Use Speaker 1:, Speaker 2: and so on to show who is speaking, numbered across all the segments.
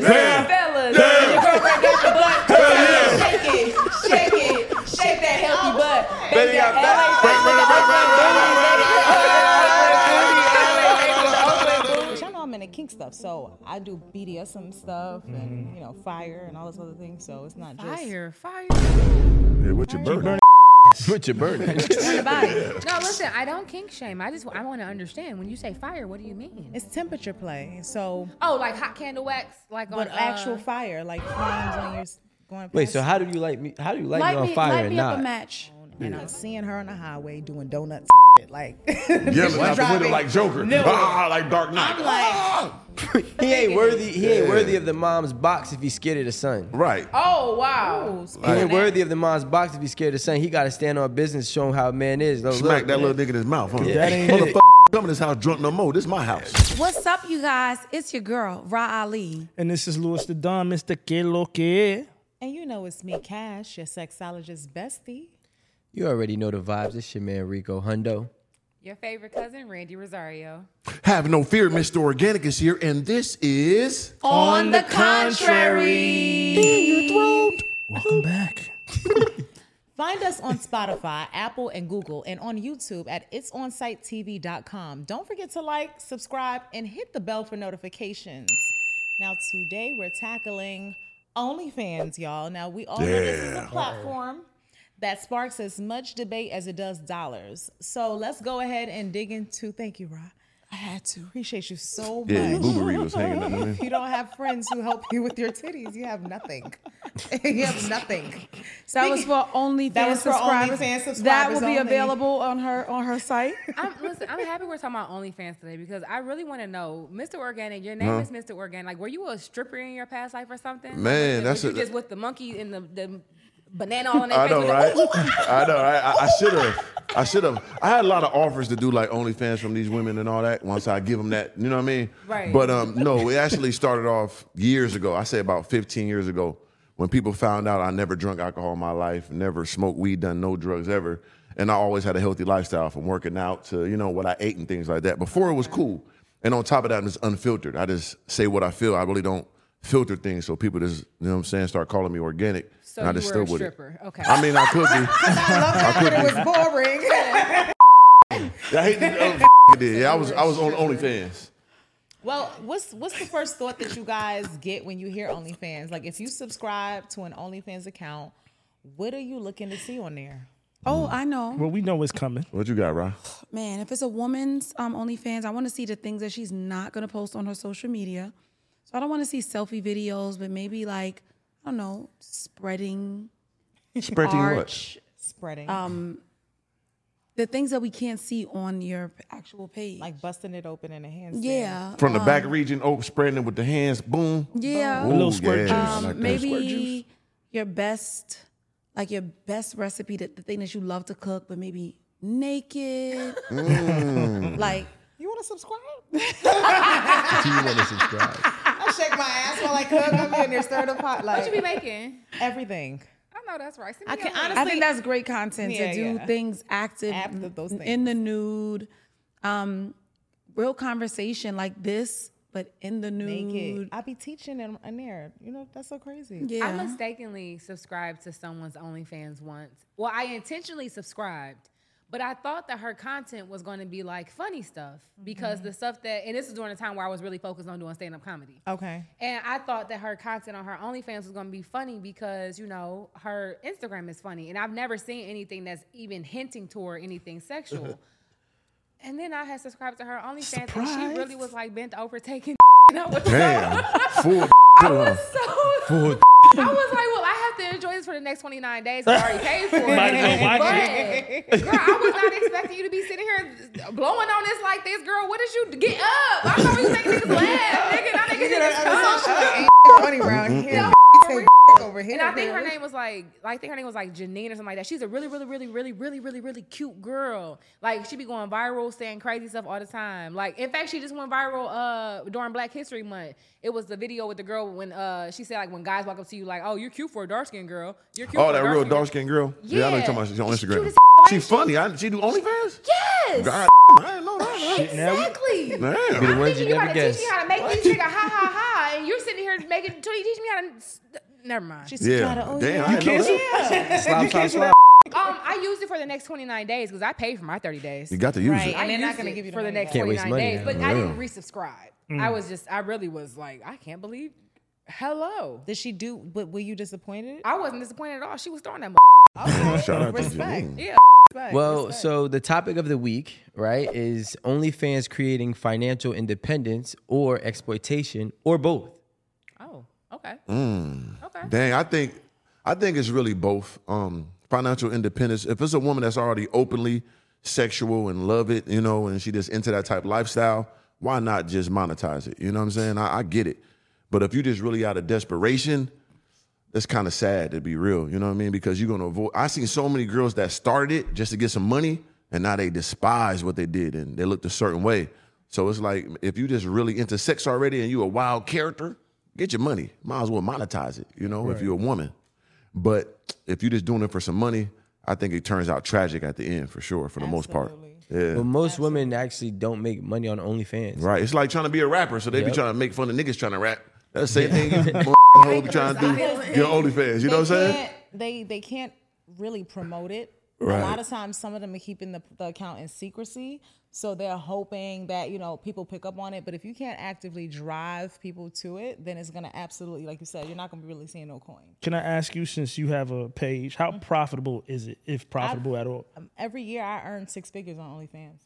Speaker 1: fellas, your girlfriend got your butt. Shake it, shake that healthy butt. Baby got
Speaker 2: Y'all know I'm into kink stuff, so I do BDSM stuff and fire and all those other things. So it's not just
Speaker 1: fire.
Speaker 3: Yeah, what you burning?
Speaker 4: What you burning?
Speaker 1: No, listen, I don't kink shame. I want to understand. When you say fire, what do you mean?
Speaker 2: it's temperature play. So
Speaker 1: Like hot candle wax, like
Speaker 2: but
Speaker 1: on
Speaker 2: actual fire, like flames on your going.
Speaker 4: Wait,
Speaker 2: past
Speaker 4: so how do you like me? How do you like me on fire and not?
Speaker 5: match.
Speaker 2: And I'm seeing her on the highway doing donuts, like
Speaker 3: Yelling out the window like Joker. Like Dark Knight.
Speaker 2: I'm like,
Speaker 4: He ain't worthy of the mom's box if he's scared of the sun.
Speaker 3: Right.
Speaker 1: Oh wow!
Speaker 4: He ain't worthy of the mom's box if he's scared of the sun. He got to stand on business, show him how a man is.
Speaker 3: Smack that little nigga in his mouth. Huh?
Speaker 4: That ain't
Speaker 3: Motherfucker, come in this house drunk no more. This is my house.
Speaker 5: What's up, you guys? It's your girl, Ra Ali.
Speaker 6: And this is Louis the Don, Mr. Que Lo Que.
Speaker 2: and it's me, Cash, your sexologist bestie.
Speaker 4: You already know the vibes. It's your man Rico Hundo.
Speaker 1: Your favorite cousin, Randy Rosario.
Speaker 3: Have no fear, Mr. Organic is here, and this is
Speaker 5: On the contrary.
Speaker 6: Welcome back.
Speaker 2: Find us on Spotify, Apple, and Google, and on YouTube at itsonsite.tv.com. Don't forget to like, subscribe, and hit the bell for notifications. Now, today we're tackling OnlyFans, y'all. Now, we all know this is a platform that sparks as much debate as it does dollars. So let's go ahead and dig into. Thank you, Ra. I had to. Appreciate you so much.
Speaker 3: yeah. Boobery was hanging up.
Speaker 2: If you don't have friends who help you with your titties, you have nothing. You have nothing.
Speaker 5: That was for OnlyFans
Speaker 2: That was for
Speaker 5: subscribers.
Speaker 2: OnlyFans subscribers
Speaker 5: That will be
Speaker 2: only.
Speaker 5: available on her site.
Speaker 1: I'm happy we're talking about OnlyFans today because I really want to know, Mr. Organic. Your name is Mr. Organic. Like, were you a stripper in your past life or something?
Speaker 3: Man,
Speaker 1: was
Speaker 3: that's
Speaker 1: you
Speaker 3: a-
Speaker 1: just with the monkey and the banana on their
Speaker 3: I
Speaker 1: face.
Speaker 3: know, right? I know, right? I should have. I had a lot of offers to do like OnlyFans from these women and all that. Once I give them that, you know what I mean?
Speaker 1: Right.
Speaker 3: But no, it actually started off years ago. I say about 15 years ago, when people found out I never drunk alcohol in my life, never smoked weed, done no drugs ever, and I always had a healthy lifestyle from working out to what I ate and things like that. Before it was cool, and on top of that, it's unfiltered. I just say what I feel. I really don't filter things, so people just start calling me organic.
Speaker 1: So
Speaker 3: and I
Speaker 1: you
Speaker 3: just
Speaker 1: were a
Speaker 3: stood with
Speaker 1: stripper.
Speaker 3: it.
Speaker 1: Okay.
Speaker 3: I mean, I could be.
Speaker 2: I love that, but it was boring.
Speaker 3: I hate the did. Yeah, I was on OnlyFans.
Speaker 2: Well, what's the first thought that you guys get when you hear OnlyFans? Like, if you subscribe to an OnlyFans account, what are you looking to see on there?
Speaker 5: Oh, I know.
Speaker 6: Well, we know what's coming.
Speaker 3: What you got, Ron?
Speaker 5: Man, if it's a woman's OnlyFans, I want to see the things that she's not going to post on her social media. So I don't want to see selfie videos, but maybe like, I don't know, spreading arch,
Speaker 2: Spreading.
Speaker 5: the things that we can't see on your actual page.
Speaker 2: Like busting it open in a handstand.
Speaker 5: Yeah.
Speaker 3: From the back region, spreading it with the hands, boom.
Speaker 5: Yeah.
Speaker 6: A little squirt juice.
Speaker 3: I like that.
Speaker 5: Maybe
Speaker 6: Squirt juice.
Speaker 5: your best recipe, the thing that you love to cook, but maybe naked. Like,
Speaker 2: You want to subscribe?
Speaker 4: You want to subscribe?
Speaker 2: I shake my ass while I cook. I'm in there stirring the pot. Like,
Speaker 1: What you be making?
Speaker 2: everything.
Speaker 1: I know that's right. Send me
Speaker 2: I
Speaker 1: your
Speaker 2: can
Speaker 1: link.
Speaker 2: honestly.
Speaker 5: I think that's great content
Speaker 2: Yeah,
Speaker 5: to do
Speaker 2: yeah.
Speaker 5: things active,
Speaker 2: After those things.
Speaker 5: in the nude, real conversation like this, but in the nude.
Speaker 2: naked. I be teaching in there. That's so crazy.
Speaker 5: Yeah.
Speaker 1: I mistakenly subscribed to someone's OnlyFans once. Well, I intentionally subscribed, but I thought that her content was going to be like funny stuff because the stuff and this is during a time where I was really focused on doing stand-up comedy.
Speaker 2: Okay.
Speaker 1: And I thought that her content on her OnlyFans was going to be funny because, her Instagram is funny. And I've never seen anything that's even hinting toward anything sexual. And then I had subscribed to her OnlyFans and she really was like bent over taking and I was
Speaker 3: Damn. Full.
Speaker 1: I was like, well, I have to enjoy this for the next 29 days. I already paid for it.
Speaker 6: Might as well watch
Speaker 1: But, girl, I was not expecting you to be sitting here blowing on this like this, girl. What did you get up? I know you making niggas laugh, nigga. Not making niggas come.
Speaker 2: Funny around here. Take over here.
Speaker 1: And I think her name was like Janine or something like that. She's a really, really, really, really, really, really, really cute girl. Like she be going viral, saying crazy stuff all the time. Like in fact, she just went viral during Black History Month. It was the video with the girl when she said like when guys walk up to you like, oh, you're cute for a dark skinned girl. You're cute.
Speaker 3: Oh,
Speaker 1: for
Speaker 3: that
Speaker 1: a
Speaker 3: real
Speaker 1: dark-skinned
Speaker 3: dark-skinned girl? Yeah, I know you're talking about. She's on
Speaker 1: She's cute
Speaker 3: Instagram.
Speaker 1: as
Speaker 3: She funny. She do OnlyFans?
Speaker 1: Yes.
Speaker 3: God, I didn't know that.
Speaker 1: Exactly.
Speaker 4: Be the
Speaker 3: Damn.
Speaker 4: ones you
Speaker 1: You
Speaker 4: never
Speaker 1: gotta teach
Speaker 4: guess.
Speaker 1: me how to make these niggas ha ha ha, and you're sitting here here making. Teach me how to. Never mind.
Speaker 2: She's
Speaker 3: Yeah.
Speaker 2: trying to,
Speaker 3: Damn, I didn't know that.
Speaker 4: Slap.
Speaker 1: I used it for the next 29 days because I paid for my 30 days.
Speaker 3: You got to use
Speaker 2: Right.
Speaker 3: it.
Speaker 2: And they're not
Speaker 1: used
Speaker 2: gonna
Speaker 1: it
Speaker 2: give you the
Speaker 1: for the
Speaker 2: money
Speaker 1: next
Speaker 2: back.
Speaker 4: Can't waste
Speaker 1: 29
Speaker 4: money,
Speaker 1: days,
Speaker 4: yeah.
Speaker 1: but
Speaker 3: Yeah.
Speaker 1: I didn't resubscribe. I really was like, I can't believe. Hello.
Speaker 2: Did she do? But were you disappointed?
Speaker 1: I wasn't disappointed at all. She was throwing that.
Speaker 3: Shout out to
Speaker 2: Respect.
Speaker 3: Janine.
Speaker 1: Yeah.
Speaker 2: Respect,
Speaker 4: Well,
Speaker 2: respect.
Speaker 4: so the topic of the week, right, is OnlyFans creating financial independence or exploitation or both.
Speaker 1: Oh. Okay. Okay.
Speaker 3: Dang, I think it's really both. Financial independence. If it's a woman that's already openly sexual and love it, and she just into that type of lifestyle, why not just monetize it? You know what I'm saying? I get it. But if you just really out of desperation, that's kind of sad, to be real. You know what I mean? Because you're going to avoid. I seen so many girls that started it just to get some money, and now they despise what they did, and they looked a certain way. So it's like, if you just really into sex already and you a wild character, get your money. Might as well monetize it, if you're a woman. But if you're just doing it for some money, I think it turns out tragic at the end, for sure, for the most part. Yeah.
Speaker 4: But most women actually don't make money on OnlyFans.
Speaker 3: Right. It's like trying to be a rapper, so they be
Speaker 4: Yep.
Speaker 3: trying to make fun of niggas trying to rap. That's the same thing you hoe be trying to do. Your OnlyFans. You know what I'm saying?
Speaker 2: They can't really promote it.
Speaker 3: Right.
Speaker 2: A lot of times, some of them are keeping the account in secrecy, so they're hoping that people pick up on it. But if you can't actively drive people to it, then it's gonna absolutely, like you said, you're not gonna be really seeing no coin.
Speaker 6: Can I ask you, since you have a page, how profitable is it, if profitable at all?
Speaker 2: Every year, I earn 6 figures on OnlyFans.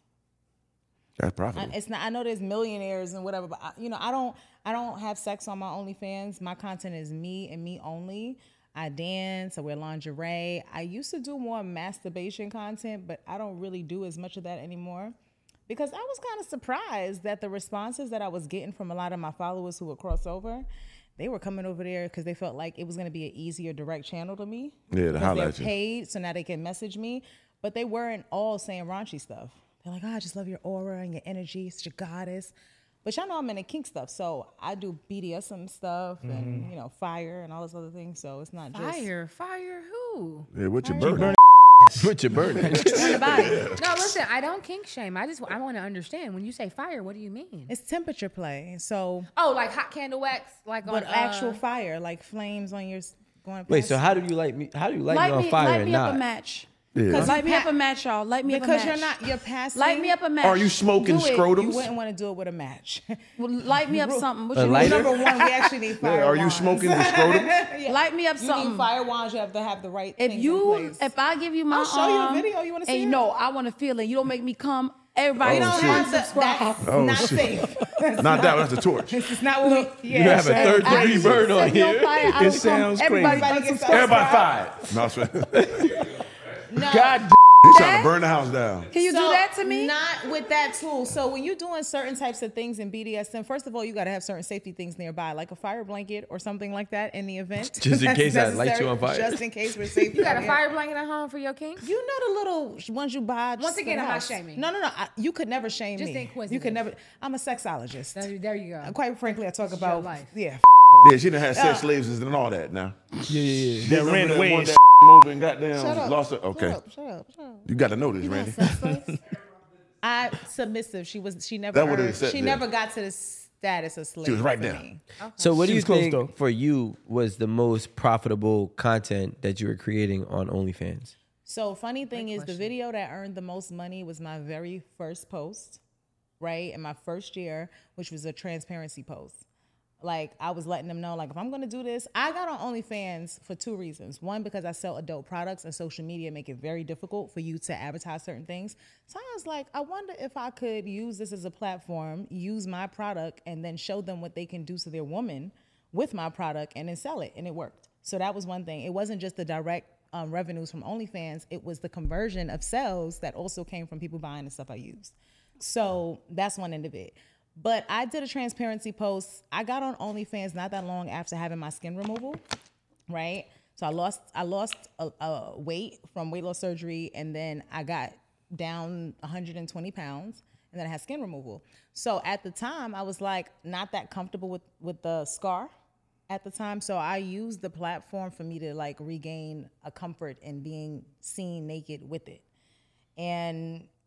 Speaker 3: That's profitable.
Speaker 2: It's not. I know there's millionaires and whatever, but I don't have sex on my OnlyFans. My content is me and me only. I dance. I wear lingerie. I used to do more masturbation content, but I don't really do as much of that anymore because I was kind of surprised that the responses that I was getting from a lot of my followers who would cross over, they were coming over there because they felt like it was going to be an easier direct channel to me.
Speaker 3: Yeah, to
Speaker 2: because
Speaker 3: holler
Speaker 2: they're
Speaker 3: at you.
Speaker 2: paid, so now they can message me. But they weren't all saying raunchy stuff. They're like, I just love your aura and your energy. It's your goddess. But y'all know I'm into kink stuff, so I do BDSM stuff and fire and all those other things. So it's not just
Speaker 1: Fire who?
Speaker 3: Yeah, what you burning?
Speaker 4: What you burning?
Speaker 2: on the body.
Speaker 1: No, listen, I don't kink shame. I want to understand. When you say fire, what do you mean?
Speaker 2: It's temperature play. So,
Speaker 1: Oh, like hot candle wax, like
Speaker 2: but
Speaker 1: on
Speaker 2: actual fire, like flames on your going.
Speaker 4: Wait,
Speaker 2: past
Speaker 4: so
Speaker 2: you.
Speaker 4: how do you like me? How do you light me on fire
Speaker 5: light
Speaker 4: and
Speaker 5: me up
Speaker 4: not?
Speaker 5: a match.
Speaker 3: Yeah.
Speaker 5: Light me up a match, y'all. Light me
Speaker 2: Because
Speaker 5: up a match.
Speaker 2: you're passing.
Speaker 5: Light me up a match.
Speaker 3: Are you smoking
Speaker 2: Do it. You
Speaker 3: scrotums?
Speaker 2: wouldn't want to do it with a match.
Speaker 5: Well, light me up something. What
Speaker 4: A
Speaker 5: you
Speaker 4: lighter?
Speaker 2: Number one, we actually need fire.
Speaker 3: Yeah, are you
Speaker 2: wands.
Speaker 3: smoking the scrotums?
Speaker 5: Light me up
Speaker 2: You need
Speaker 5: something.
Speaker 2: fire wands. You have to have the right
Speaker 5: If
Speaker 2: things in place.
Speaker 5: if I give you my
Speaker 2: I'll show you a
Speaker 5: arm,
Speaker 2: video. You wanna see
Speaker 5: and
Speaker 2: it?
Speaker 5: no, I want to feel it. You don't make me come. Everybody
Speaker 3: Oh,
Speaker 5: don't
Speaker 3: shit.
Speaker 5: have to subscribe.
Speaker 2: That's
Speaker 3: Oh,
Speaker 2: not
Speaker 3: shit.
Speaker 2: safe.
Speaker 3: Not that one. That's a torch.
Speaker 2: It's not what we.
Speaker 4: You have a third degree
Speaker 5: Actually,
Speaker 4: burn on
Speaker 5: set me
Speaker 4: here.
Speaker 5: fire, I
Speaker 6: It
Speaker 5: don't come.
Speaker 6: sounds
Speaker 5: Everybody
Speaker 6: crazy.
Speaker 5: better
Speaker 2: Everybody
Speaker 5: subscribe.
Speaker 3: Everybody fired. No, I swear.
Speaker 6: God
Speaker 3: He's trying to burn the house down.
Speaker 5: Can you do that to me?
Speaker 2: Not with that tool. So when you're doing certain types of things in BDSM, first of all, you got to have certain safety things nearby, like a fire blanket or something like that in the event.
Speaker 4: Just in
Speaker 2: That's
Speaker 4: case I light you
Speaker 2: necessary,
Speaker 4: on fire.
Speaker 2: Just in case we're safe.
Speaker 1: You got a
Speaker 2: out
Speaker 1: fire
Speaker 2: here.
Speaker 1: blanket at home for your kink?
Speaker 2: You know the little ones you buy. just
Speaker 1: Once
Speaker 2: for
Speaker 1: again,
Speaker 2: the
Speaker 1: I'm not
Speaker 2: house.
Speaker 1: shaming.
Speaker 2: No. You could never shame
Speaker 1: Just
Speaker 2: me.
Speaker 1: inquisitive.
Speaker 2: You could never. I'm a sexologist.
Speaker 1: There you go.
Speaker 2: Quite frankly, I talk
Speaker 1: your
Speaker 2: about
Speaker 1: life.
Speaker 2: yeah.
Speaker 3: Yeah, she done had sex slaves and all that now.
Speaker 6: Yeah. That ran
Speaker 3: Remember
Speaker 6: away.
Speaker 3: one
Speaker 6: and
Speaker 3: that moving, goddamn, lost her. Okay.
Speaker 2: Shut up.
Speaker 3: You got to know this, Randy.
Speaker 2: I submissive. She never.
Speaker 3: That what it
Speaker 2: earned-
Speaker 3: said
Speaker 2: she
Speaker 3: there.
Speaker 2: never got to the status of slave.
Speaker 3: She was right
Speaker 2: for
Speaker 3: there.
Speaker 2: me.
Speaker 4: So what do
Speaker 6: She
Speaker 4: you
Speaker 6: was close,
Speaker 4: think
Speaker 6: though.
Speaker 4: for you was the most profitable content that you were creating on OnlyFans?
Speaker 2: So funny thing is, the video that earned the most money was my very first post, right? In my first year, which was a transparency post. Like, I was letting them know, like, if I'm going to do this, I got on OnlyFans for 2 reasons. One, because I sell adult products and social media make it very difficult for you to advertise certain things. So I was like, I wonder if I could use this as a platform, use my product, and then show them what they can do to their woman with my product and then sell it. And it worked. So that was one thing. It wasn't just the direct revenues from OnlyFans. It was the conversion of sales that also came from people buying the stuff I used. So that's one end of it. But I did a transparency post. I got on OnlyFans not that long after having my skin removal, right? So I lost a weight from weight loss surgery, and then I got down 120 pounds, and then I had skin removal. So at the time, I was like not that comfortable with the scar at the time. So I used the platform for me to like regain a comfort in being seen naked with it. And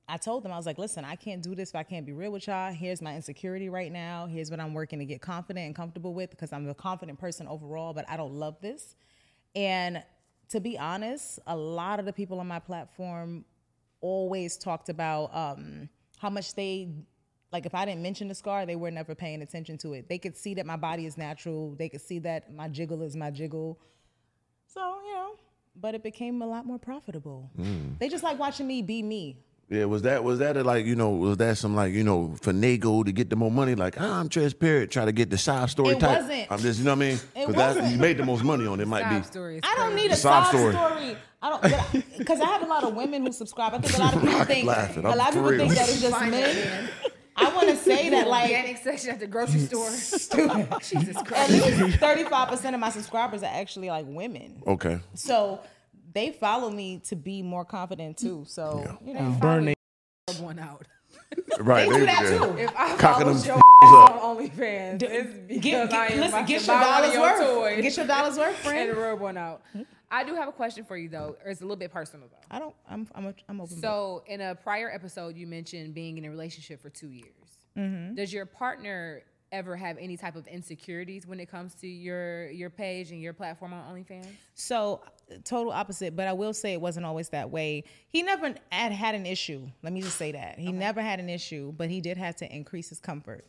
Speaker 2: I told them, I was like, listen, I can't do this if I can't be real with y'all. Here's my insecurity right now. Here's what I'm working to get confident and comfortable with, because I'm a confident person overall, but I don't love this. And to be honest, a lot of the people on my platform always talked about how much they, like if I didn't mention the scar, they were never paying attention to it. They could see that my body is natural. They could see that my jiggle is my jiggle. So, but it became a lot more profitable. They just like watching me be me.
Speaker 3: Yeah, was that was that some finagle to get the more money? Like, I'm transparent, try to get the side story
Speaker 2: It
Speaker 3: type.
Speaker 2: wasn't.
Speaker 3: I'm just, you know what I mean?
Speaker 2: It
Speaker 3: 'Cause
Speaker 2: wasn't.
Speaker 3: you made the most money on it. Might
Speaker 1: Sob
Speaker 3: be.
Speaker 1: story is
Speaker 2: I don't
Speaker 1: crazy.
Speaker 2: need a
Speaker 3: Sob
Speaker 2: side
Speaker 3: story.
Speaker 2: story. I don't, because I have a lot of women who subscribe. I think a lot of people think
Speaker 3: laughing.
Speaker 2: a
Speaker 3: I'm
Speaker 2: lot of
Speaker 3: for
Speaker 2: people
Speaker 3: real.
Speaker 2: think that it's just
Speaker 1: Find
Speaker 2: men.
Speaker 1: that man.
Speaker 2: I want to say that like
Speaker 1: Organic section at the grocery store. Jesus
Speaker 2: at
Speaker 1: Christ.
Speaker 2: least 35% of my subscribers are actually like women.
Speaker 3: Okay.
Speaker 2: So they follow me to be more confident too. So
Speaker 6: Burn they
Speaker 1: Rub one out.
Speaker 3: Right.
Speaker 2: They do that too.
Speaker 1: If I
Speaker 3: Cocking
Speaker 1: follow
Speaker 3: them
Speaker 1: your
Speaker 3: up.
Speaker 1: on OnlyFans, it's because I am
Speaker 2: listen,
Speaker 1: about
Speaker 2: get
Speaker 1: to
Speaker 2: your
Speaker 1: buy one
Speaker 2: dollars
Speaker 1: of your
Speaker 2: worth.
Speaker 1: toys
Speaker 2: Get your dollars worth,
Speaker 1: and
Speaker 2: friend.
Speaker 1: rub one out. I do have a question for you though, or it's a little bit personal though.
Speaker 2: I'm open.
Speaker 1: So in a prior episode, you mentioned being in a relationship for 2 years. Does your partner ever have any type of insecurities when it comes to your page and your platform on OnlyFans?
Speaker 2: So total opposite, but I will say it wasn't always that way. He never had an issue. Let me just say that. He never had an issue, but he did have to increase his comfort.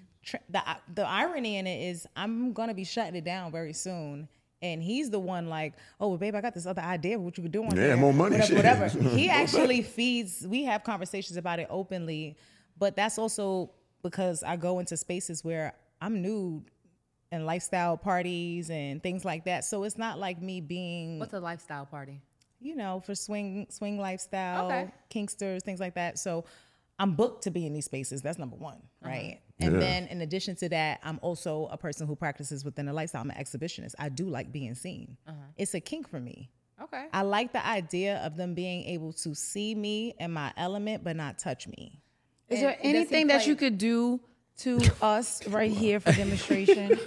Speaker 2: The irony in it is I'm going to be shutting it down very soon. And he's the one like, oh, well, babe, I got this other idea of what you could do on
Speaker 3: Yeah,
Speaker 2: there.
Speaker 3: more money,
Speaker 2: Whatever.
Speaker 3: shit.
Speaker 2: He actually feeds, we have conversations about it openly, but that's also because I go into spaces where I'm nude and lifestyle parties and things like that. So it's not like me being,
Speaker 1: What's a lifestyle party?
Speaker 2: for swing lifestyle,
Speaker 1: Okay.
Speaker 2: kinksters, things like that. So I'm booked to be in these spaces. That's number one, right? And
Speaker 3: Yeah.
Speaker 2: then in addition to that, I'm also a person who practices within a lifestyle. I'm an exhibitionist. I do like being seen. It's a kink for me.
Speaker 1: Okay.
Speaker 2: I like the idea of them being able to see me in my element, but not touch me.
Speaker 5: Is
Speaker 1: And
Speaker 5: there
Speaker 1: does he
Speaker 5: anything that
Speaker 1: play-
Speaker 5: you could do to us right here for demonstration?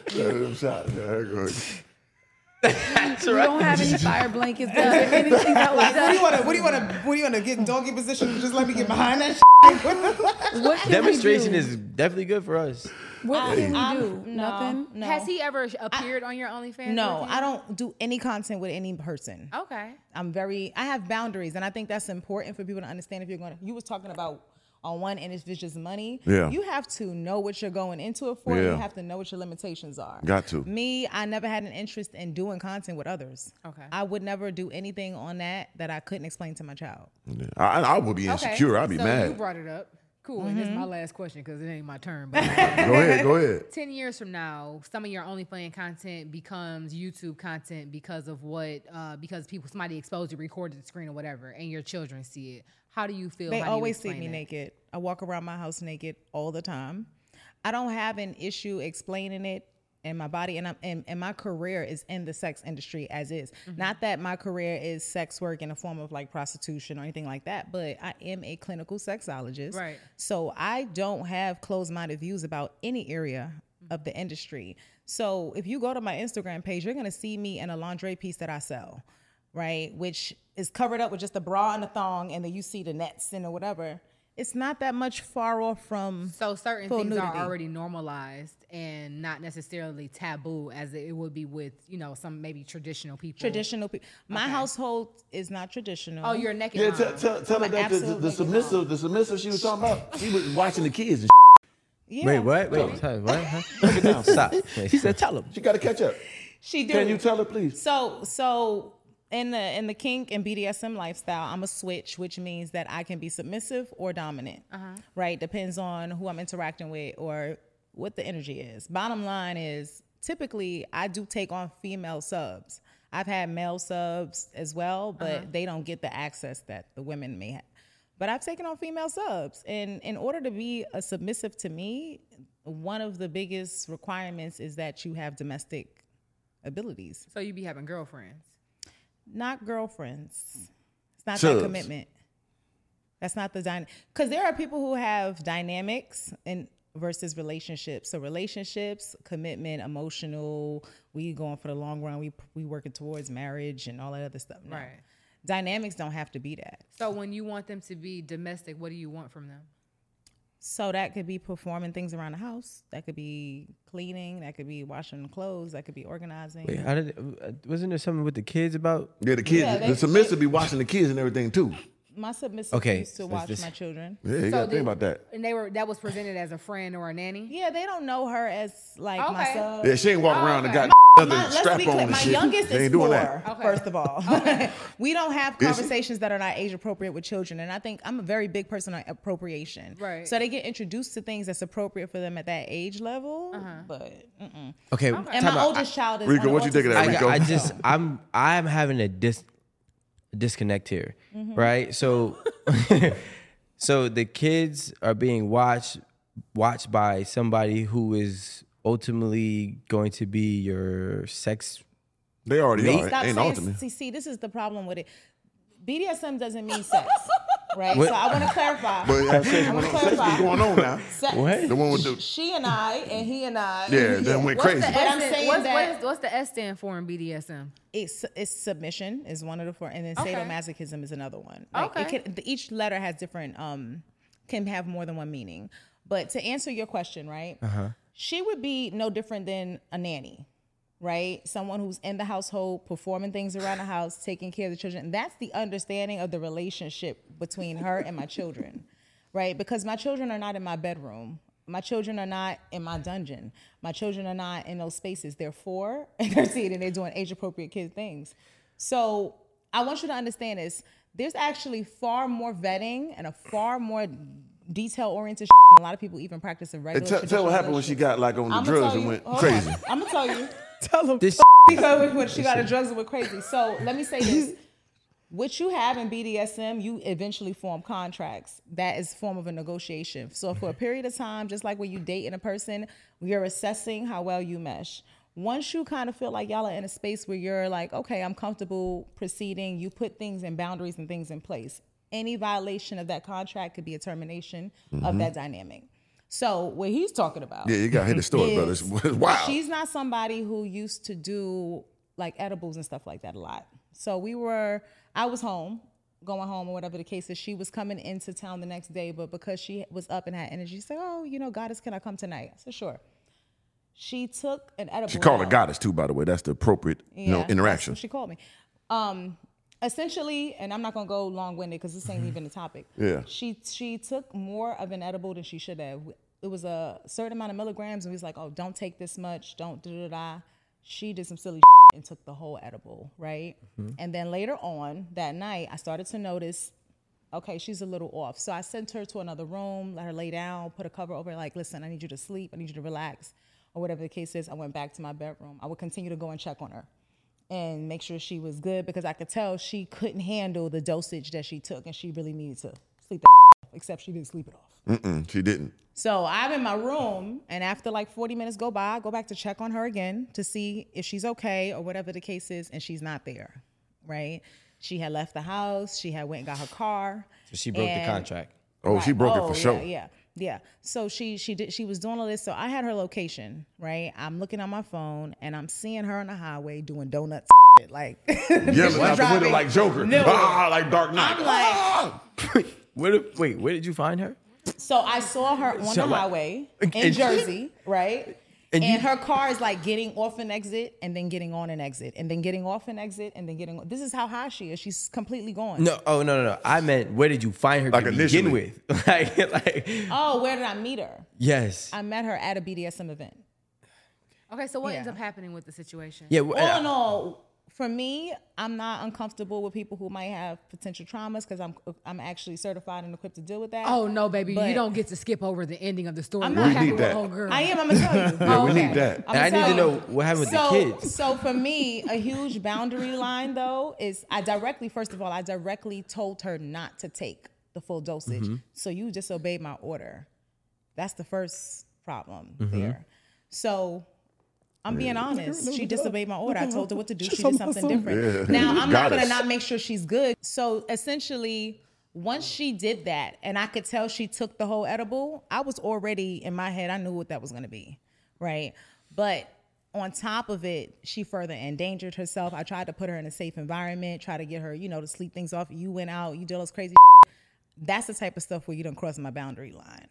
Speaker 5: We don't have any fire blankets. Is there anything that was
Speaker 2: What do you want to get in doggy position? Just let me get behind that.
Speaker 5: What can
Speaker 4: Demonstration
Speaker 5: we do?
Speaker 4: is definitely good for us.
Speaker 5: What can we do?
Speaker 2: No,
Speaker 5: Nothing.
Speaker 2: no.
Speaker 1: Has he ever appeared on your OnlyFans?
Speaker 2: No,
Speaker 1: with you?
Speaker 2: I don't do any content with any person.
Speaker 1: Okay.
Speaker 2: I have boundaries, and I think that's important for people to understand. If you was talking about on one end, if it's just money,
Speaker 3: Yeah.
Speaker 2: you have to know what you're going into it for. And
Speaker 3: Yeah.
Speaker 2: you have to know what your limitations are.
Speaker 3: Got to.
Speaker 2: Me, I never had an interest in doing content with others.
Speaker 1: Okay.
Speaker 2: I would never do anything on that I couldn't explain to my child.
Speaker 3: I would be insecure. I'd be
Speaker 1: so
Speaker 3: mad.
Speaker 1: you brought it up. Cool. And this is my last question because it ain't my turn. But
Speaker 3: Go ahead.
Speaker 1: 10 years from now, some of your OnlyFans content becomes YouTube content because of what, because somebody exposed you, recorded the screen or whatever, and your children see it. How do you feel?
Speaker 2: They
Speaker 1: How do you
Speaker 2: always see
Speaker 1: explain
Speaker 2: me
Speaker 1: that?
Speaker 2: naked. I walk around my house naked all the time. I don't have an issue explaining it in my body, and my career is in the sex industry as is. Not that my career is sex work in a form of like prostitution or anything like that, but I am a clinical sexologist.
Speaker 1: Right.
Speaker 2: So I don't have closed-minded views about any area of the industry. So if you go to my Instagram page, you're gonna see me in a lingerie piece that I sell, right? Which is covered up with just a bra and a thong, and then you see the nets and or whatever. It's not that much far off from
Speaker 1: So certain
Speaker 2: full
Speaker 1: things
Speaker 2: nudity.
Speaker 1: are already normalized and not necessarily taboo as it would be with, some maybe traditional people.
Speaker 2: traditional people. My
Speaker 1: Okay.
Speaker 2: household is not traditional.
Speaker 1: Oh, you're a naked
Speaker 3: Yeah,
Speaker 1: mom.
Speaker 3: tell her
Speaker 2: I'm
Speaker 3: that
Speaker 2: absolutely
Speaker 3: the submissive she was talking about. She was watching the kids. And
Speaker 2: Yeah.
Speaker 4: Wait, what? Wait, sorry, what? Huh?
Speaker 3: Break it down.
Speaker 4: Stop.
Speaker 6: He said, "Tell him."
Speaker 3: She got to catch up.
Speaker 2: She do.
Speaker 3: Can you tell her, please?
Speaker 2: So in the kink and BDSM lifestyle, I'm a switch, which means that I can be submissive or dominant. Right? Depends on who I'm interacting with or what the energy is. Bottom line is typically I do take on female subs. I've had male subs as well, but they don't get the access that the women may have. But I've taken on female subs. And in order to be a submissive to me, one of the biggest requirements is that you have domestic abilities.
Speaker 1: So you be having girlfriends.
Speaker 2: Not girlfriends. It's not
Speaker 3: Subs.
Speaker 2: that commitment. That's not the dynamic. Because there are people who have dynamics and versus relationships. So relationships, commitment, emotional. We going for the long run. We working towards marriage and all that other stuff. No.
Speaker 1: Right.
Speaker 2: Dynamics don't have to be that.
Speaker 1: So when you want them to be domestic, what do you want from them?
Speaker 2: So that could be performing things around the house. That could be cleaning. That could be washing clothes. That could be organizing.
Speaker 4: Wait, wasn't there something with the kids about?
Speaker 3: Yeah, the kids,
Speaker 2: Yeah,
Speaker 3: the submissive be watching the kids and everything too.
Speaker 2: My submissive
Speaker 4: Okay,
Speaker 2: used to
Speaker 4: so
Speaker 2: watch
Speaker 4: this-
Speaker 2: my children.
Speaker 3: Yeah, you gotta think about that.
Speaker 1: And that was presented as a friend or a nanny.
Speaker 2: Yeah, they don't know her as like my
Speaker 1: Okay.
Speaker 2: sub.
Speaker 3: Yeah, she ain't walking around and got
Speaker 2: My,
Speaker 3: other
Speaker 2: let's
Speaker 3: strap
Speaker 2: be
Speaker 3: on
Speaker 2: clear,
Speaker 3: and
Speaker 2: my
Speaker 3: shit.
Speaker 2: youngest
Speaker 3: They
Speaker 2: is
Speaker 3: ain't
Speaker 2: 4,
Speaker 3: doing that.
Speaker 1: Okay.
Speaker 2: first of all. We don't have
Speaker 3: Is it?
Speaker 2: conversations that are not age appropriate with children. And I think I'm a very big person on appropriation.
Speaker 1: Right.
Speaker 2: So they get introduced to things that's appropriate for them at that age level. But,
Speaker 4: Okay,
Speaker 2: and
Speaker 4: time
Speaker 2: my
Speaker 4: out.
Speaker 2: oldest child is
Speaker 3: Rico,
Speaker 2: on
Speaker 3: what you think of that, Rico?
Speaker 4: I'm having a disconnect here, right? So, so the kids are being watched by somebody who is ultimately going to be your sex.
Speaker 3: They already
Speaker 4: Me?
Speaker 3: are.
Speaker 2: Stop
Speaker 3: Ain't
Speaker 2: saying,
Speaker 3: ultimate.
Speaker 2: see, this is the problem with it. BDSM doesn't mean sex, right?
Speaker 4: What?
Speaker 2: So I want to clarify.
Speaker 3: But sex
Speaker 2: I want to
Speaker 3: is
Speaker 2: clarify.
Speaker 3: going on now.
Speaker 2: Sex.
Speaker 4: What?
Speaker 3: The one with the
Speaker 2: She and I, and he and I.
Speaker 3: yeah, that went
Speaker 1: What's
Speaker 3: crazy.
Speaker 1: the
Speaker 2: But I'm
Speaker 1: S
Speaker 2: saying
Speaker 1: what's the S stand for in BDSM?
Speaker 2: It's submission is one of the 4, and then
Speaker 1: Okay.
Speaker 2: sadomasochism is another one. Like
Speaker 1: Okay.
Speaker 2: it can, each letter has different can have more than one meaning. But to answer your question, right? She would be no different than a nanny, right? Someone who's in the household, performing things around the house, taking care of the children. And that's the understanding of the relationship between her and my children, right? Because my children are not in my bedroom. My children are not in my dungeon. My children are not in those spaces. They're 4 and 13 and they're doing age-appropriate kid things. So I want you to understand this. There's actually far more vetting and a far more detail-oriented than a lot of people even practice in regular
Speaker 3: And tell what happened when she got like on the drugs and went crazy.
Speaker 2: I'm going to tell you.
Speaker 6: Tell them.
Speaker 4: This
Speaker 2: Because when she got the drugs and went crazy. So let me say this. What you have in BDSM, you eventually form contracts. That is a form of a negotiation. So for a period of time, just like when you dating a person, you're assessing how well you mesh. Once you kind of feel like y'all are in a space where you're like, okay, I'm comfortable proceeding, you put things and boundaries and things in place. Any violation of that contract could be a termination of that dynamic. So what he's talking about.
Speaker 3: Yeah, you got to hit the story, brother. It's wild.
Speaker 2: She's not somebody who used to do like edibles and stuff like that a lot. So I was home, going home or whatever the case is. She was coming into town the next day, but because she was up and had energy, she said, oh, Goddess, can I come tonight? I said, sure. She took an edible.
Speaker 3: She called her
Speaker 2: out.
Speaker 3: goddess too, by the way. That's the appropriate
Speaker 2: That's
Speaker 3: interaction.
Speaker 2: what she called me. Essentially, and I'm not gonna go long-winded because this ain't even the topic.
Speaker 3: Yeah.
Speaker 2: She took more of an edible than she should have. It was a certain amount of milligrams, and we was like, oh, don't take this much, don't da-da-da. She did some silly and took the whole edible, right? And then later on that night, I started to notice, okay, she's a little off. So I sent her to another room, let her lay down, put a cover over her, like, listen, I need you to sleep, I need you to relax, or whatever the case is. I went back to my bedroom. I would continue to go and check on her and make sure she was good because I could tell she couldn't handle the dosage that she took and she really needed to sleep the off, except she didn't sleep it off.
Speaker 3: She didn't.
Speaker 2: So I'm in my room, and after like 40 minutes go by, I go back to check on her again to see if she's okay or whatever the case is, and she's not there, right? She had left the house. She had went and got her car.
Speaker 4: So she broke the
Speaker 2: and-
Speaker 4: contract.
Speaker 3: Oh, she broke it for sure.
Speaker 2: Yeah. So she was doing all this. So I had her location, right? I'm looking on my phone, and I'm seeing her on the highway doing donuts, like
Speaker 3: Yelling out the window
Speaker 2: driving
Speaker 3: like Joker.
Speaker 2: nowhere.
Speaker 3: Like Dark Knight.
Speaker 2: I'm like,
Speaker 4: Wait, where did you find her?
Speaker 2: so I saw her on the highway in Jersey, right? And her car is like getting off an exit and then getting on an exit and then getting off an exit and then getting on. This is how high she is. She's completely gone.
Speaker 4: No, no. I meant where did you find her
Speaker 3: Like
Speaker 4: to
Speaker 3: initially.
Speaker 4: begin with? like,
Speaker 2: Oh, where did I meet her?
Speaker 4: yes.
Speaker 2: I met her at a BDSM event.
Speaker 1: Okay, so what
Speaker 2: Yeah.
Speaker 1: ends up happening with the situation?
Speaker 4: Yeah.
Speaker 2: All in all, for me, I'm not uncomfortable with people who might have potential traumas because I'm actually certified and equipped to deal with that.
Speaker 1: Oh no, baby,
Speaker 2: But-
Speaker 1: you don't get to skip over the ending of the story.
Speaker 2: I'm
Speaker 1: What
Speaker 2: not-
Speaker 1: happened
Speaker 3: We need
Speaker 1: with
Speaker 3: that.
Speaker 1: old girl?
Speaker 2: I am. I'm gonna tell you.
Speaker 3: Yeah, we
Speaker 1: okay.
Speaker 3: need that.
Speaker 2: I'ma
Speaker 4: And I
Speaker 2: tell
Speaker 4: need to
Speaker 2: you.
Speaker 4: know what happened with the kids.
Speaker 2: So for me, a huge boundary line though is first of all, I directly told her not to take the full dosage. So you disobeyed my order. That's the first problem there. So I'm being honest. She disobeyed my order. I told her what to do. She did something different.
Speaker 3: Yeah.
Speaker 2: Now I'm not
Speaker 3: Goddess.
Speaker 2: gonna not make sure she's good. So essentially, once she did that, and I could tell she took the whole edible, I was already in my head. I knew what that was gonna be, right? But on top of it, she further endangered herself. I tried to put her in a safe environment, try to get her, to sleep things off. You went out, you did all this crazy. That's the type of stuff where you don't cross my boundary line.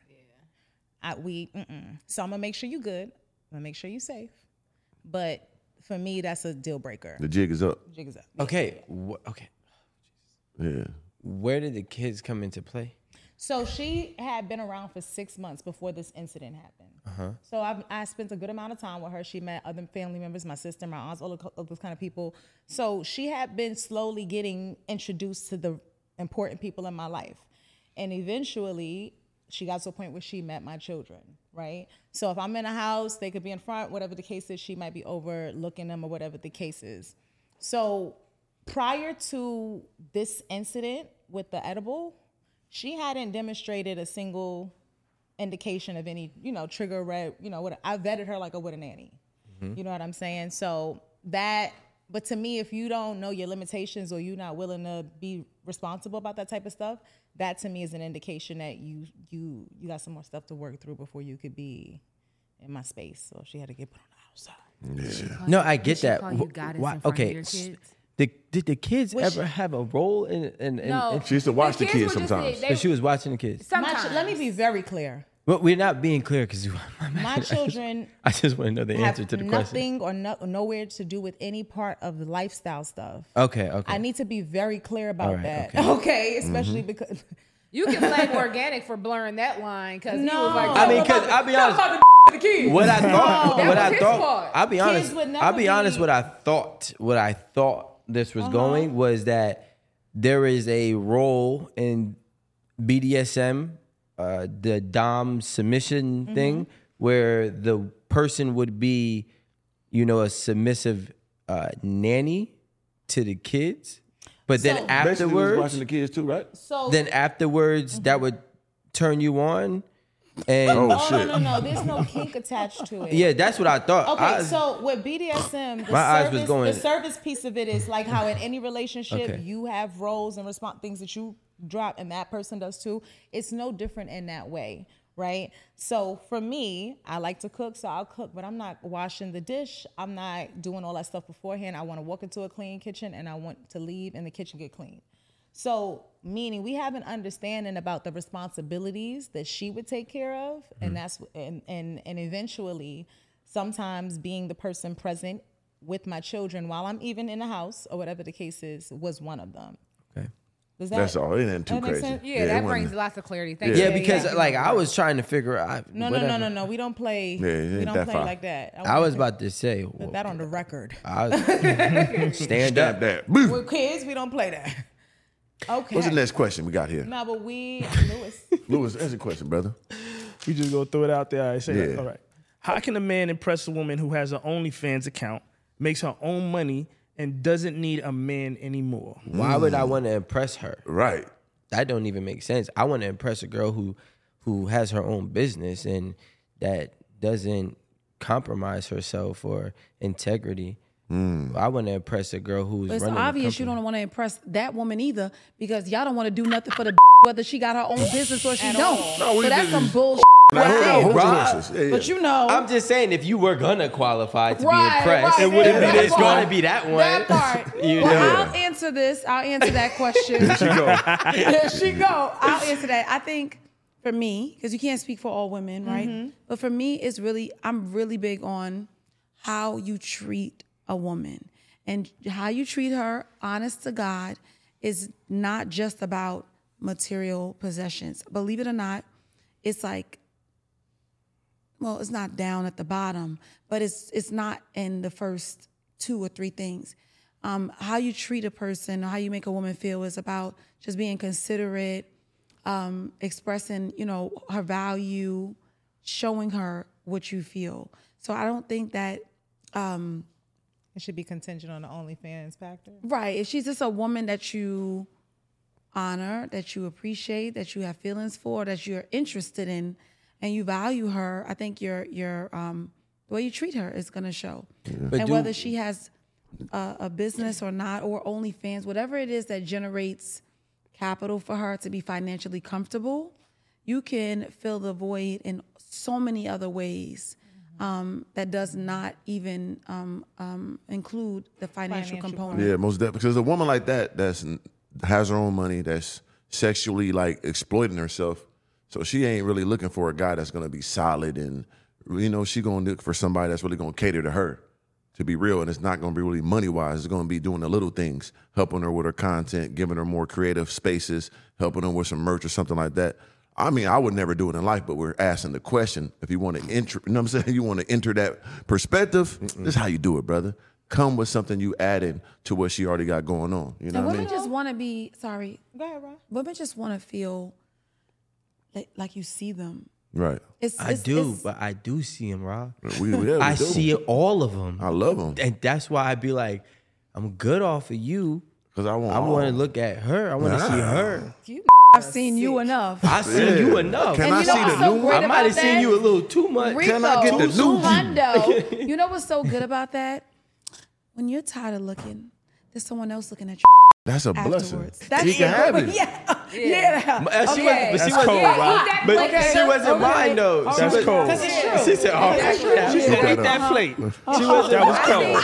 Speaker 2: So I'm gonna make sure you good. I'm gonna make sure you safe. But for me, that's a deal breaker.
Speaker 3: The jig is up.
Speaker 2: Jig is up.
Speaker 4: Okay. Okay.
Speaker 3: Yeah.
Speaker 4: Where did the kids come into play?
Speaker 2: So she had been around for 6 months before this incident happened. So I spent a good amount of time with her. She met other family members, my sister, my aunts, all those kind of people. So she had been slowly getting introduced to the important people in my life. And eventually, she got to a point where she met my children, right? So if I'm in a house, they could be in front, whatever the case is, she might be overlooking them or whatever the case is. So prior to this incident with the edible, she hadn't demonstrated a single indication of any, trigger red, what I vetted her like I would a nanny. You know what I'm saying? So but to me, if you don't know your limitations or you're not willing to be responsible about that type of stuff, that to me is an indication that you got some more stuff to work through before you could be in my space. So she had to get put on the outside.
Speaker 3: Yeah.
Speaker 4: No, I get that.
Speaker 1: Call you goddess in front of your kids?
Speaker 4: Did the kids ever have a role in
Speaker 1: No.
Speaker 3: She used to watch the kids
Speaker 1: would just
Speaker 3: sometimes.
Speaker 1: say-
Speaker 4: So she was watching the kids.
Speaker 1: Sometimes.
Speaker 2: Let me be very clear.
Speaker 4: Well, we're not being clear because
Speaker 2: My children
Speaker 4: I just want to know the answer
Speaker 2: have
Speaker 4: to the question.
Speaker 2: nothing or nowhere to do with any part of the lifestyle stuff.
Speaker 4: Okay.
Speaker 2: I need to be very clear about
Speaker 4: All right,
Speaker 2: that.
Speaker 4: okay.
Speaker 2: Okay, especially because
Speaker 1: You can blame organic for blurring that line because he
Speaker 2: No.
Speaker 1: was like,
Speaker 4: I mean, because I'll be honest.
Speaker 1: the kids.
Speaker 4: What I thought,
Speaker 1: That
Speaker 4: what
Speaker 1: was
Speaker 4: I
Speaker 1: his
Speaker 4: thought,
Speaker 1: fault.
Speaker 4: I'll be honest.
Speaker 2: Kids would never
Speaker 4: I'll be honest.
Speaker 2: be-
Speaker 4: What I thought this was going was that there is a role in BDSM, the dom submission thing, where the person would be, a submissive nanny to the kids, but then
Speaker 2: So-
Speaker 3: Basically, was
Speaker 4: afterwards,
Speaker 3: watching the kids too, right?
Speaker 2: so
Speaker 4: that would turn you on, and
Speaker 3: Oh, shit.
Speaker 2: no, there's no kink attached to it.
Speaker 4: yeah, that's what I thought.
Speaker 2: Okay, so with BDSM,
Speaker 4: My eyes was going-
Speaker 2: the service piece of it is like how in any relationship
Speaker 4: Okay.
Speaker 2: you have roles and things that you drop and that person does too. It's no different in that way, right? So for me, I like to cook, so I'll cook, but I'm not washing the dish. I'm not doing all that stuff beforehand. I want to walk into a clean kitchen and I want to leave and the kitchen get clean. So meaning we have an understanding about the responsibilities that she would take care of, and that's and eventually sometimes being the person present with my children while I'm even in the house or whatever the case is was one of them.
Speaker 4: Okay.
Speaker 2: Does
Speaker 3: That's all. It ain't too
Speaker 2: that make
Speaker 3: crazy.
Speaker 2: sense?
Speaker 1: Yeah,
Speaker 3: it
Speaker 1: that
Speaker 3: wasn't-
Speaker 1: brings lots of clarity. Thank
Speaker 4: Yeah,
Speaker 1: you.
Speaker 4: because I was trying to figure out.
Speaker 2: No,
Speaker 4: whatever.
Speaker 2: no. We don't play.
Speaker 3: Yeah, it
Speaker 2: we
Speaker 3: ain't
Speaker 2: don't
Speaker 3: that
Speaker 2: play
Speaker 3: far.
Speaker 2: like that.
Speaker 4: I was about to say,
Speaker 2: put that on the record.
Speaker 4: stand
Speaker 3: Stamp
Speaker 4: up.
Speaker 3: that. Boo.
Speaker 2: With kids, we don't play that. Okay.
Speaker 3: What's the next question we got here?
Speaker 2: No, but Lewis.
Speaker 3: Lewis, answer the question, brother.
Speaker 6: We just go throw it out there. I say,
Speaker 3: Yeah.
Speaker 6: all right. How can a man impress a woman who has an OnlyFans account, makes her own money, and doesn't need a man anymore?
Speaker 4: Why would I want to impress her?
Speaker 3: Right.
Speaker 4: That don't even make sense. I want to impress a girl who has her own business and that doesn't compromise herself or integrity. I want to impress a girl who's
Speaker 5: But it's
Speaker 4: running a
Speaker 5: obvious you
Speaker 4: company.
Speaker 5: don't want to impress that woman either because y'all don't want to do nothing for the whether she got her own business or she don't.
Speaker 3: No, we
Speaker 5: so that's
Speaker 3: didn't.
Speaker 5: some bullshit.
Speaker 3: Now, hold on, hold your
Speaker 4: Rob.
Speaker 3: horses. Yeah, yeah.
Speaker 5: But you know,
Speaker 4: I'm just saying, if you were gonna qualify to
Speaker 5: Right,
Speaker 4: be impressed,
Speaker 5: right,
Speaker 4: it wouldn't
Speaker 5: yeah,
Speaker 4: be.
Speaker 5: that
Speaker 4: It's
Speaker 5: part.
Speaker 4: going to be that one.
Speaker 5: that part.
Speaker 4: You
Speaker 5: Well,
Speaker 4: know.
Speaker 5: I'll answer this. I'll answer that question.
Speaker 3: There she go.
Speaker 5: There she go. I'll answer that. I think for me, because you can't speak for all women, right? But for me, I'm really big on how you treat a woman. And how you treat her, honest to God, is not just about material possessions. Believe it or not, it's like, well, it's not down at the bottom, but it's not in the first 2 or 3 things. How you treat a person or how you make a woman feel is about just being considerate, expressing, her value, showing her what you feel. So I don't think that,
Speaker 2: It should be contingent on the OnlyFans factor.
Speaker 5: right, if she's just a woman that you honor, that you appreciate, that you have feelings for, that you're interested in, and you value her, I think your the way you treat her is going to show.
Speaker 4: But
Speaker 5: And whether she has a business or not, or OnlyFans, whatever it is that generates capital for her to be financially comfortable, you can fill the void in so many other ways. that does not even include the financial component.
Speaker 3: Yeah, most definitely. Because a woman like that has her own money, that's sexually like exploiting herself, so she ain't really looking for a guy that's gonna be solid, and she gonna look for somebody that's really gonna cater to her, to be real. And it's not gonna be really money wise. It's gonna be doing the little things, helping her with her content, giving her more creative spaces, helping her with some merch or something like that. I mean, I would never do it in life, but we're asking the question. If you want to enter, you know what I'm saying? You want to enter that perspective, this is how you do it, brother. Come with something you added to what she already got going on. You know
Speaker 5: And
Speaker 3: what I
Speaker 5: women
Speaker 3: mean?
Speaker 5: just want to be, sorry,
Speaker 2: Go ahead, Ron.
Speaker 5: women just want to feel like you see them.
Speaker 3: Right.
Speaker 4: I do, but I do see them, Rob.
Speaker 3: We
Speaker 4: I
Speaker 3: do.
Speaker 4: see all of them.
Speaker 3: I love them.
Speaker 4: And that's why I'd be like, I'm good off of you.
Speaker 3: Because I want
Speaker 4: to look at her. I want to see her.
Speaker 5: I've seen you enough.
Speaker 4: I seen you enough.
Speaker 3: Can I
Speaker 5: you know
Speaker 3: see
Speaker 5: what's
Speaker 3: the
Speaker 5: so
Speaker 3: new
Speaker 5: great
Speaker 3: one?
Speaker 4: I might have
Speaker 5: about
Speaker 4: seen
Speaker 5: that?
Speaker 4: you a little too much.
Speaker 5: Rico,
Speaker 3: Can I get the new view?
Speaker 5: Hundo, you know what's so good about that? When you're tired of looking, there's someone else looking at you
Speaker 3: That's a blessing.
Speaker 5: afterwards. That's
Speaker 3: He can have it.
Speaker 5: Yeah.
Speaker 4: She
Speaker 5: Okay.
Speaker 4: was, but she
Speaker 6: That's
Speaker 4: was,
Speaker 6: cold, Rob.
Speaker 4: but
Speaker 5: Okay.
Speaker 4: she wasn't
Speaker 5: Okay.
Speaker 4: mine though. She
Speaker 6: That's
Speaker 4: was,
Speaker 6: cold.
Speaker 4: She said, "Oh,
Speaker 6: She said, "Eat that plate." That was cold.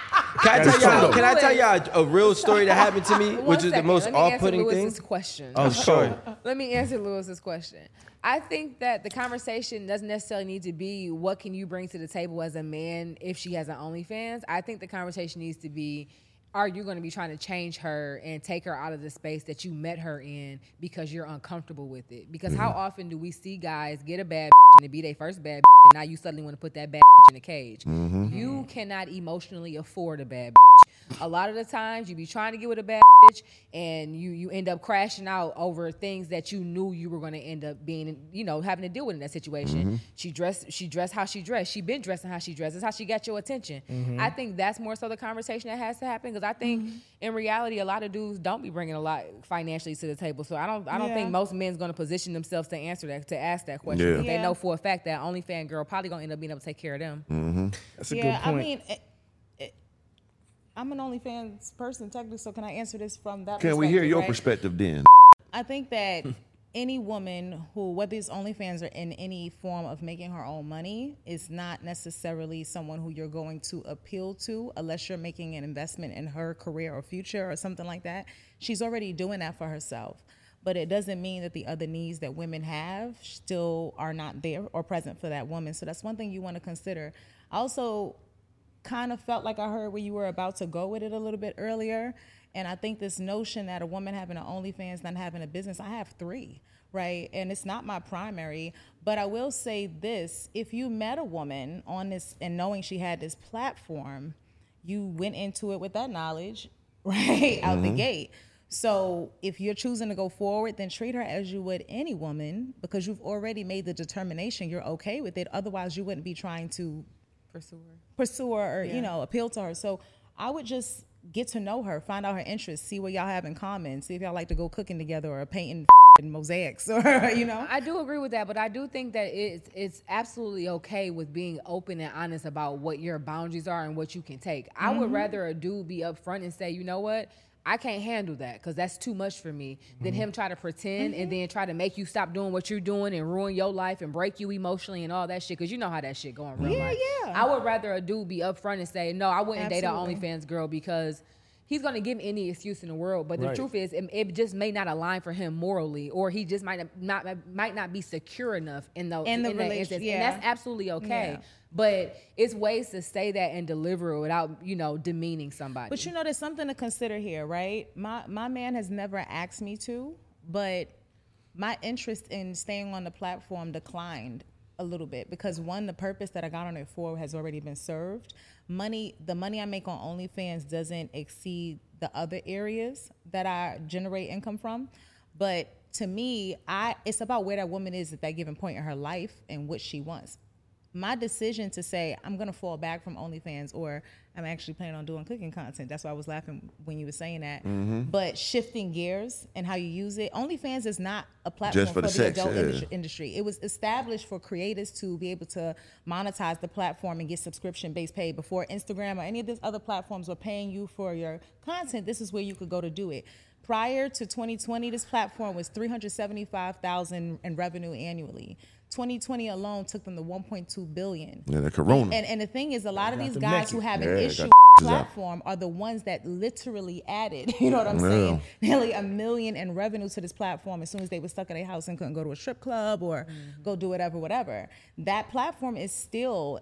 Speaker 4: Can I tell y'all a real story that happened to me, which is the most off-putting thing?
Speaker 1: Lewis's question.
Speaker 4: Oh, sorry.
Speaker 1: Let me answer Lewis's question. I think that the conversation doesn't necessarily need to be what can you bring to the table as a man if she has an OnlyFans. I think the conversation needs to be, are you going to be trying to change her and take her out of the space that you met her in because you're uncomfortable with it? Because how often do we see guys get a bad and it be their first bad and now you suddenly want to put that bad in a cage? You cannot emotionally afford a bad A lot of the times you be trying to get with a bad bitch and you end up crashing out over things that you knew you were going to end up being, having to deal with in that situation. She dressed how she dressed. She been dressing how she dressed. That's how she got your attention. I think that's more so the conversation that has to happen, because I think in reality a lot of dudes don't be bringing a lot financially to the table. So I don't think most men's going to position themselves to answer that, to ask that question.
Speaker 3: Yeah.
Speaker 1: They know for a fact that OnlyFans girl probably going to end up being able to take care of them.
Speaker 6: That's a good point.
Speaker 2: I mean, I'm an OnlyFans person technically, so can I answer this from that perspective?
Speaker 3: Can we hear your
Speaker 2: right?
Speaker 3: perspective then?
Speaker 2: I think that any woman who, whether it's OnlyFans or in any form of making her own money, is not necessarily someone who you're going to appeal to unless you're making an investment in her career or future or something like that. She's already doing that for herself. But it doesn't mean that the other needs that women have still are not there or present for that woman. So that's one thing you want to consider. I also kind of felt like I heard where you were about to go with it a little bit earlier. And I think this notion that a woman having an OnlyFans, not having a business, I have 3, right? And it's not my primary. But I will say this, if you met a woman on this and knowing she had this platform, you went into it with that knowledge, right, out the gate. So if you're choosing to go forward, then treat her as you would any woman, because you've already made the determination you're okay with it. Otherwise, you wouldn't be trying to pursue her or, appeal to her. So I would just get to know her, find out her interests, see what y'all have in common, see if y'all like to go cooking together or painting mosaics or,
Speaker 1: I do agree with that, but I do think that it's absolutely okay with being open and honest about what your boundaries are and what you can take. I would rather a dude be upfront and say, you know what? I can't handle that because that's too much for me, than him try to pretend and then try to make you stop doing what you're doing and ruin your life and break you emotionally and all that shit, because you know how that shit go in real life.
Speaker 2: Yeah.
Speaker 1: I would rather a dude be upfront and say, no, I wouldn't date an
Speaker 2: Absolutely.
Speaker 1: OnlyFans girl because he's going to give any excuse in the world. But the truth is, it just may not align for him morally, or he just might not be secure enough in that instance.
Speaker 2: Yeah.
Speaker 1: And that's absolutely okay.
Speaker 2: Yeah.
Speaker 1: But it's ways to say that and deliver it without, demeaning somebody.
Speaker 2: But there's something to consider here, right? My man has never asked me to, but my interest in staying on the platform declined a little bit because, one, the purpose that I got on it for has already been served. The money I make on OnlyFans doesn't exceed the other areas that I generate income from. But to me, it's about where that woman is at that given point in her life and what she wants. My decision to say I'm going to fall back from OnlyFans, or I'm actually planning on doing cooking content. That's why I was laughing when you were saying that. But shifting gears and how you use it, OnlyFans is not a platform
Speaker 3: Just for the
Speaker 2: the
Speaker 3: sex,
Speaker 2: adult
Speaker 3: yeah.
Speaker 2: industry. It was established for creators to be able to monetize the platform and get subscription-based pay. Before Instagram or any of these other platforms were paying you for your content, this is where you could go to do it. Prior to 2020, this platform was $375,000 in revenue annually. 2020 alone took them to $1.2 billion.
Speaker 3: Yeah, the corona.
Speaker 2: And the thing is, a lot of these
Speaker 6: the
Speaker 2: guys
Speaker 6: Mecca.
Speaker 2: who have an
Speaker 3: Yeah,
Speaker 2: issue
Speaker 3: got
Speaker 2: with the
Speaker 3: out.
Speaker 2: platform are the ones that literally added, you know what I'm saying? Nearly $1 million in revenue to this platform as soon as they were stuck in their house and couldn't go to a strip club or go do whatever. That platform is still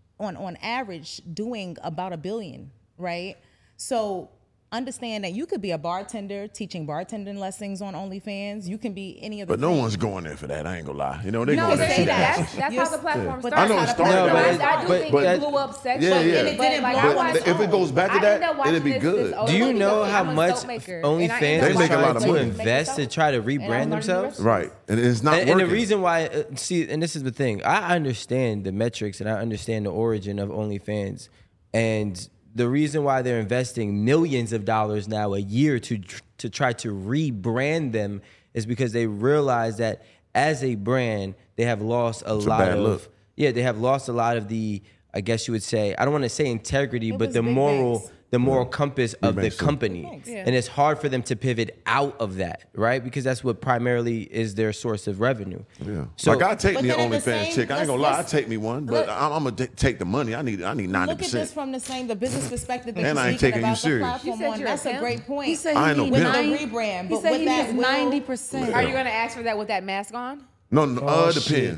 Speaker 2: on average doing about $1 billion, right? So understand that you could be a bartender teaching bartending lessons on OnlyFans. You can be any of the
Speaker 3: But no
Speaker 2: things.
Speaker 3: one's going there for that. I ain't gonna lie. You know, they
Speaker 2: No,
Speaker 3: going there to
Speaker 2: say
Speaker 3: see
Speaker 2: that.
Speaker 3: that.
Speaker 1: That's how the platform
Speaker 2: But
Speaker 1: started.
Speaker 3: I know it started
Speaker 4: No,
Speaker 3: that way.
Speaker 1: I do think
Speaker 3: but-
Speaker 1: it blew up sexually.
Speaker 3: Yeah, yeah.
Speaker 2: And it didn't
Speaker 1: like,
Speaker 2: blow
Speaker 1: I
Speaker 2: up
Speaker 1: watched-
Speaker 3: But if it goes back to
Speaker 1: I ended
Speaker 3: that,
Speaker 1: up watching
Speaker 3: it'd be
Speaker 1: this
Speaker 3: good.
Speaker 1: old
Speaker 4: Do you
Speaker 1: lady
Speaker 4: know
Speaker 1: say,
Speaker 4: how
Speaker 1: I'm a
Speaker 4: much
Speaker 1: soap maker, and I
Speaker 4: OnlyFans
Speaker 1: ended up
Speaker 3: They make a
Speaker 4: try
Speaker 3: lot of
Speaker 4: to
Speaker 3: money.
Speaker 4: invest to try to rebrand themselves?
Speaker 3: Right, and it's not
Speaker 4: And
Speaker 3: working.
Speaker 4: the reason why, see, and this is the thing, I understand the metrics and I understand the origin of OnlyFans, and the reason why they're investing millions of dollars now a year to try to rebrand them is because they realize that as a brand, they have lost a lot
Speaker 3: bad
Speaker 4: of
Speaker 3: look.
Speaker 4: yeah, they have lost a lot of the, I guess you would say, I don't want to say integrity, but
Speaker 2: was
Speaker 4: the
Speaker 2: big
Speaker 4: moral.
Speaker 2: banks.
Speaker 4: The moral compass of the
Speaker 3: banks, too.
Speaker 4: company.
Speaker 2: banks.
Speaker 1: Yeah.
Speaker 4: And it's hard for them to pivot out of that, right? Because that's what primarily is their source of revenue.
Speaker 3: Yeah.
Speaker 4: So
Speaker 3: Like I take
Speaker 2: But
Speaker 3: me an
Speaker 2: then at the
Speaker 3: OnlyFans
Speaker 2: same-
Speaker 3: chick. I ain't gonna lie, I
Speaker 2: let's-
Speaker 3: take me one, but
Speaker 2: look-
Speaker 3: I'm gonna take the money. I need 90%.
Speaker 2: Look at this from the business perspective that
Speaker 3: And
Speaker 2: you're
Speaker 3: I ain't
Speaker 2: speaking
Speaker 3: taking you
Speaker 2: about the
Speaker 3: serious.
Speaker 2: platform
Speaker 1: You said
Speaker 2: on.
Speaker 1: you're a
Speaker 2: That's a
Speaker 1: pimp?
Speaker 2: great point.
Speaker 5: He said
Speaker 3: I
Speaker 5: he
Speaker 3: ain't no
Speaker 5: need
Speaker 3: pimp.
Speaker 2: With the
Speaker 5: 90.
Speaker 2: rebrand,
Speaker 5: He
Speaker 2: but
Speaker 5: said
Speaker 2: with
Speaker 5: he
Speaker 2: that
Speaker 5: needs
Speaker 2: will-
Speaker 5: 90%.
Speaker 1: Are you going to ask for that with that mask on?
Speaker 3: No, it depends.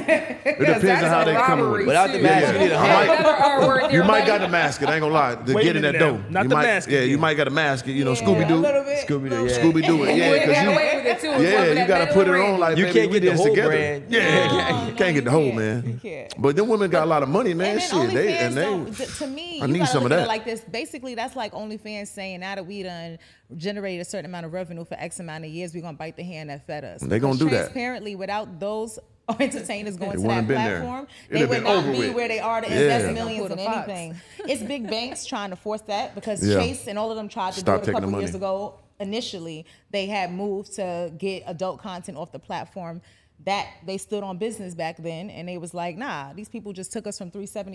Speaker 3: It depends on how they come with it.
Speaker 4: Without the mask, you need a
Speaker 3: mic. You might got to mask it. I ain't gonna lie. To
Speaker 6: Wait
Speaker 3: get
Speaker 6: a
Speaker 3: in that
Speaker 6: minute now.
Speaker 3: dough,
Speaker 6: Not
Speaker 3: you
Speaker 6: the
Speaker 3: might,
Speaker 6: mask
Speaker 3: Yeah,
Speaker 6: again.
Speaker 3: you might got to mask it. You know,
Speaker 2: a
Speaker 3: Scooby Doo.
Speaker 2: little bit.
Speaker 4: Scooby-Doo, yeah.
Speaker 3: Scooby Doo it. Yeah,
Speaker 1: You
Speaker 3: because
Speaker 1: got away with it, too. It was
Speaker 3: yeah,
Speaker 1: over
Speaker 3: you
Speaker 1: that
Speaker 3: got to
Speaker 1: metal
Speaker 3: put it
Speaker 1: ring.
Speaker 3: on like
Speaker 4: You
Speaker 3: baby,
Speaker 4: can't
Speaker 3: we
Speaker 4: get the
Speaker 3: did
Speaker 4: whole
Speaker 3: together.
Speaker 4: brand.
Speaker 3: Yeah, can't get the whole man.
Speaker 2: can't.
Speaker 3: But them women got a lot of money, man.
Speaker 2: And then
Speaker 3: Shit,
Speaker 2: OnlyFans
Speaker 3: they
Speaker 2: don't- to me,
Speaker 3: I
Speaker 2: you
Speaker 3: need
Speaker 2: gotta
Speaker 3: some
Speaker 2: look
Speaker 3: of
Speaker 2: at it
Speaker 3: that.
Speaker 2: like this. Basically, that's like OnlyFans saying, now that we done generated a certain amount of revenue for X amount of years, we're gonna bite the hand that fed us.
Speaker 3: They gonna
Speaker 2: Because
Speaker 3: do that.
Speaker 2: Transparently, without those entertainers going
Speaker 3: They
Speaker 2: to
Speaker 3: wouldn't
Speaker 2: that
Speaker 3: have been there.
Speaker 2: platform,
Speaker 3: It'd
Speaker 2: they
Speaker 3: have
Speaker 2: would
Speaker 3: been
Speaker 2: not
Speaker 3: over
Speaker 2: be
Speaker 3: with.
Speaker 2: where they are to
Speaker 3: Yeah.
Speaker 2: invest
Speaker 3: They
Speaker 2: millions
Speaker 1: gonna
Speaker 2: in
Speaker 1: pull the fox.
Speaker 2: anything. It's big banks trying to force that because
Speaker 3: Yeah.
Speaker 2: Chase and all of them tried to
Speaker 3: Stop
Speaker 2: do it a
Speaker 3: taking the
Speaker 2: couple
Speaker 3: money.
Speaker 2: years ago. Initially, they had moved to get adult content off the platform. That they stood on business back then, and they was like, "Nah, these people just took us from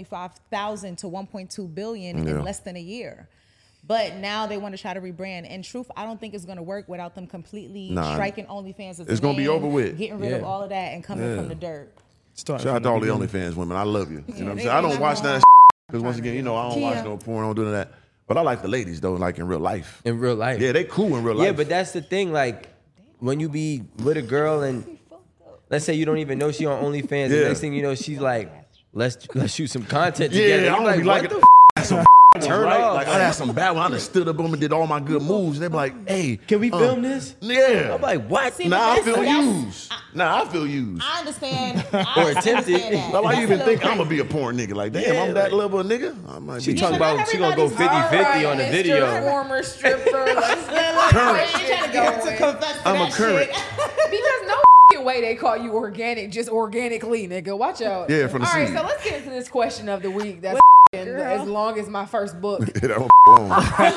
Speaker 2: 375,000 to 1.2 billion
Speaker 3: Yeah.
Speaker 2: in less than a year." But now they want to try to rebrand. And truth, I don't think it's going to work without them completely
Speaker 3: Nah.
Speaker 2: striking OnlyFans as
Speaker 3: It's
Speaker 2: a
Speaker 3: gonna be
Speaker 2: name,
Speaker 3: over with.
Speaker 2: getting rid of
Speaker 4: Yeah.
Speaker 2: all of that and coming from the dirt.
Speaker 6: Start
Speaker 3: Shout out
Speaker 6: from
Speaker 3: to all the
Speaker 6: beginning.
Speaker 3: OnlyFans women. I love you. You know what I'm
Speaker 2: they-
Speaker 3: saying? I
Speaker 2: they
Speaker 3: don't
Speaker 2: not
Speaker 3: watch
Speaker 2: gonna
Speaker 3: that because once again, you know, I don't watch
Speaker 5: Kia.
Speaker 3: no porn. I don't do none of that. But I like the ladies though, like in real life.
Speaker 4: in real life.
Speaker 3: Yeah, they cool in real life.
Speaker 4: Yeah, but that's the thing. Like when you be with a girl and let's say you don't even know she on OnlyFans, the
Speaker 3: Yeah.
Speaker 4: next thing you know, she's like, let's shoot some content
Speaker 3: yeah,
Speaker 4: together.
Speaker 3: I
Speaker 4: You're
Speaker 3: don't
Speaker 4: like,
Speaker 3: be
Speaker 4: what
Speaker 3: liking
Speaker 4: the
Speaker 3: some
Speaker 4: Turn
Speaker 3: right?
Speaker 4: off.
Speaker 3: Like I had some bad one. I done stood up on them and did all my good moves. They be like, "Hey,
Speaker 4: Can we film this?
Speaker 3: Yeah.
Speaker 4: I'm like, what?
Speaker 2: See,
Speaker 3: Nah, I
Speaker 2: but
Speaker 3: feel
Speaker 2: that's-
Speaker 3: used. Nah, I feel used.
Speaker 2: I understand.
Speaker 4: Or attempted.
Speaker 3: Now, why you even think I'm
Speaker 2: I'm
Speaker 3: gonna be a porn nigga? Like, damn,
Speaker 4: Yeah,
Speaker 3: I'm that
Speaker 4: like-
Speaker 3: level of nigga. I might
Speaker 4: She
Speaker 3: be.
Speaker 4: talking
Speaker 2: but
Speaker 4: about she gonna go
Speaker 2: everybody's
Speaker 4: 50-50 on the
Speaker 1: Mr.
Speaker 4: video.
Speaker 1: Former stripper. Let's get
Speaker 3: Current.
Speaker 1: going.
Speaker 3: I'm a current.
Speaker 1: Because no f***ing way they call you organic, just organically, nigga. Watch out.
Speaker 3: Yeah, from the
Speaker 1: All right,
Speaker 3: season.
Speaker 1: so let's get into this question of the week. That's as long as my first book.
Speaker 3: That one long.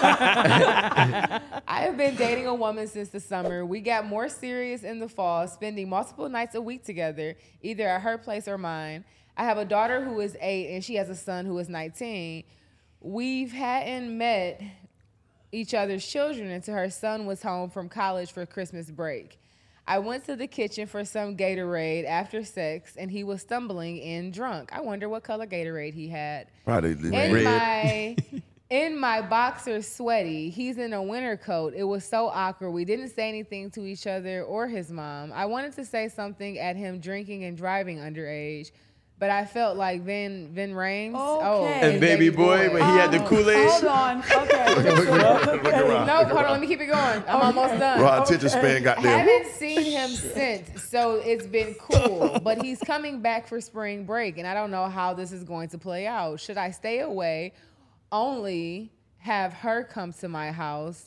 Speaker 1: I have been dating a woman since the summer. We got more serious in the fall, spending multiple nights a week together, either at her place or mine. I have a daughter who is 8, and she has a son who is 19. We hadn't met each other's children until her son was home from college for Christmas break. I went to the kitchen for some Gatorade after sex, and he was stumbling in drunk. I wonder what color Gatorade he had.
Speaker 3: Probably red.
Speaker 1: In my boxers sweaty. He's in a winter coat. It was so awkward. We didn't say anything to each other or his mom. I wanted to say something at him drinking and driving underage, but I felt like Vin Rames.
Speaker 5: Okay.
Speaker 4: And baby boy, when he had the Kool-Aid.
Speaker 5: Hold on. Okay.
Speaker 3: Look around.
Speaker 1: No, hold on. Let me keep it going. I'm almost done.
Speaker 3: Rod attention span got there.
Speaker 1: Haven't seen him since, so it's been cool. But he's coming back for spring break, and I don't know how this is going to play out. Should I stay away, only have her come to my house?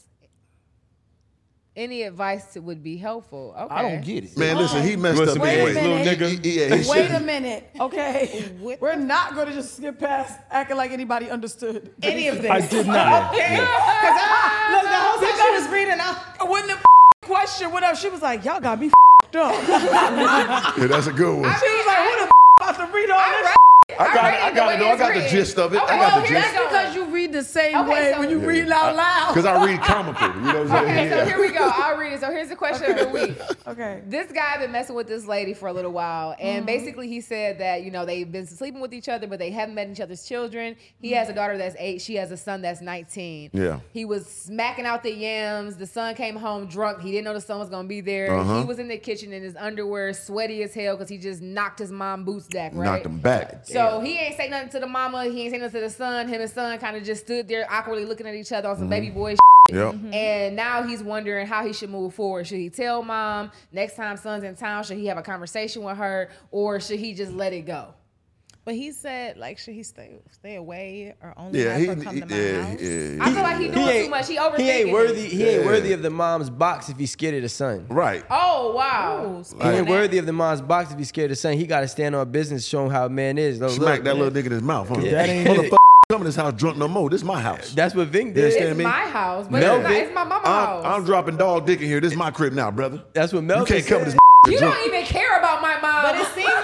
Speaker 1: Any advice would be helpful. Okay.
Speaker 6: I don't get it.
Speaker 3: Man, listen, he messed
Speaker 4: What's
Speaker 3: up
Speaker 4: the
Speaker 5: Wait a
Speaker 3: anyway.
Speaker 5: minute.
Speaker 3: He
Speaker 5: Wait a
Speaker 3: shouldn't.
Speaker 5: minute. Okay. We're not going to just skip past acting like anybody understood
Speaker 2: Any of this.
Speaker 6: I did not.
Speaker 5: Look, the whole time she was reading out. When the question went up, she was like, y'all got me up.
Speaker 3: Yeah, that's a good one.
Speaker 5: She was like, who the about to read all this?
Speaker 3: I got it though. I got the gist of it. I got the
Speaker 5: That's
Speaker 3: gist.
Speaker 5: because you read the same
Speaker 1: Okay,
Speaker 5: way
Speaker 1: so-
Speaker 5: when you read it out loud.
Speaker 3: Because I read comical. You know what I'm saying?
Speaker 1: Okay, so here we go. I'll read it. So here's the question of the week.
Speaker 5: Okay.
Speaker 1: This guy been messing with this lady for a little while, and basically he said that they've been sleeping with each other, but they haven't met each other's children. He has a daughter that's 8. She has a son that's 19.
Speaker 3: Yeah.
Speaker 1: He was smacking out the yams. The son came home drunk. He didn't know the son was gonna be there.
Speaker 3: Uh-huh.
Speaker 1: He was in the kitchen in his underwear, sweaty as hell, because he just knocked his mom boots back. Right.
Speaker 3: Knocked him back.
Speaker 1: So he ain't say nothing to the mama. He ain't say nothing to the son. Him and son kind of just stood there awkwardly looking at each other on some baby boy.
Speaker 3: Yep.
Speaker 1: And now he's wondering how he should move forward. Should he tell mom next time son's in town? Should he have a conversation with her, or should he just let it go?
Speaker 2: But he said, like, should he stay away or only
Speaker 3: Yeah,
Speaker 2: have her come to my house?
Speaker 1: I feel like he doing too much. He overthinking.
Speaker 4: He ain't worthy.
Speaker 1: it.
Speaker 4: He ain't worthy of the mom's box if he's scared of the son.
Speaker 3: Right.
Speaker 1: Oh wow.
Speaker 2: Ooh,
Speaker 4: He ain't worthy of the mom's box if he's scared of the son. He got to stand on business, show him how a man is. Look,
Speaker 3: Smack that
Speaker 4: man.
Speaker 3: little nigga in his mouth. Huh?
Speaker 6: That ain't
Speaker 3: Motherfucker, come in this house drunk no more. This my house.
Speaker 4: That's what Vink
Speaker 3: You
Speaker 4: did.
Speaker 3: understand
Speaker 1: It's
Speaker 3: me?
Speaker 1: my house, but
Speaker 4: Melvin,
Speaker 1: it's my mama's house.
Speaker 3: I'm dropping dog dick in here. This is my crib now, brother.
Speaker 4: That's what
Speaker 3: You
Speaker 4: Melvin
Speaker 3: can't cover
Speaker 4: said.
Speaker 3: this
Speaker 1: you
Speaker 3: drunk.
Speaker 1: don't even care about my mom.
Speaker 2: But it seemed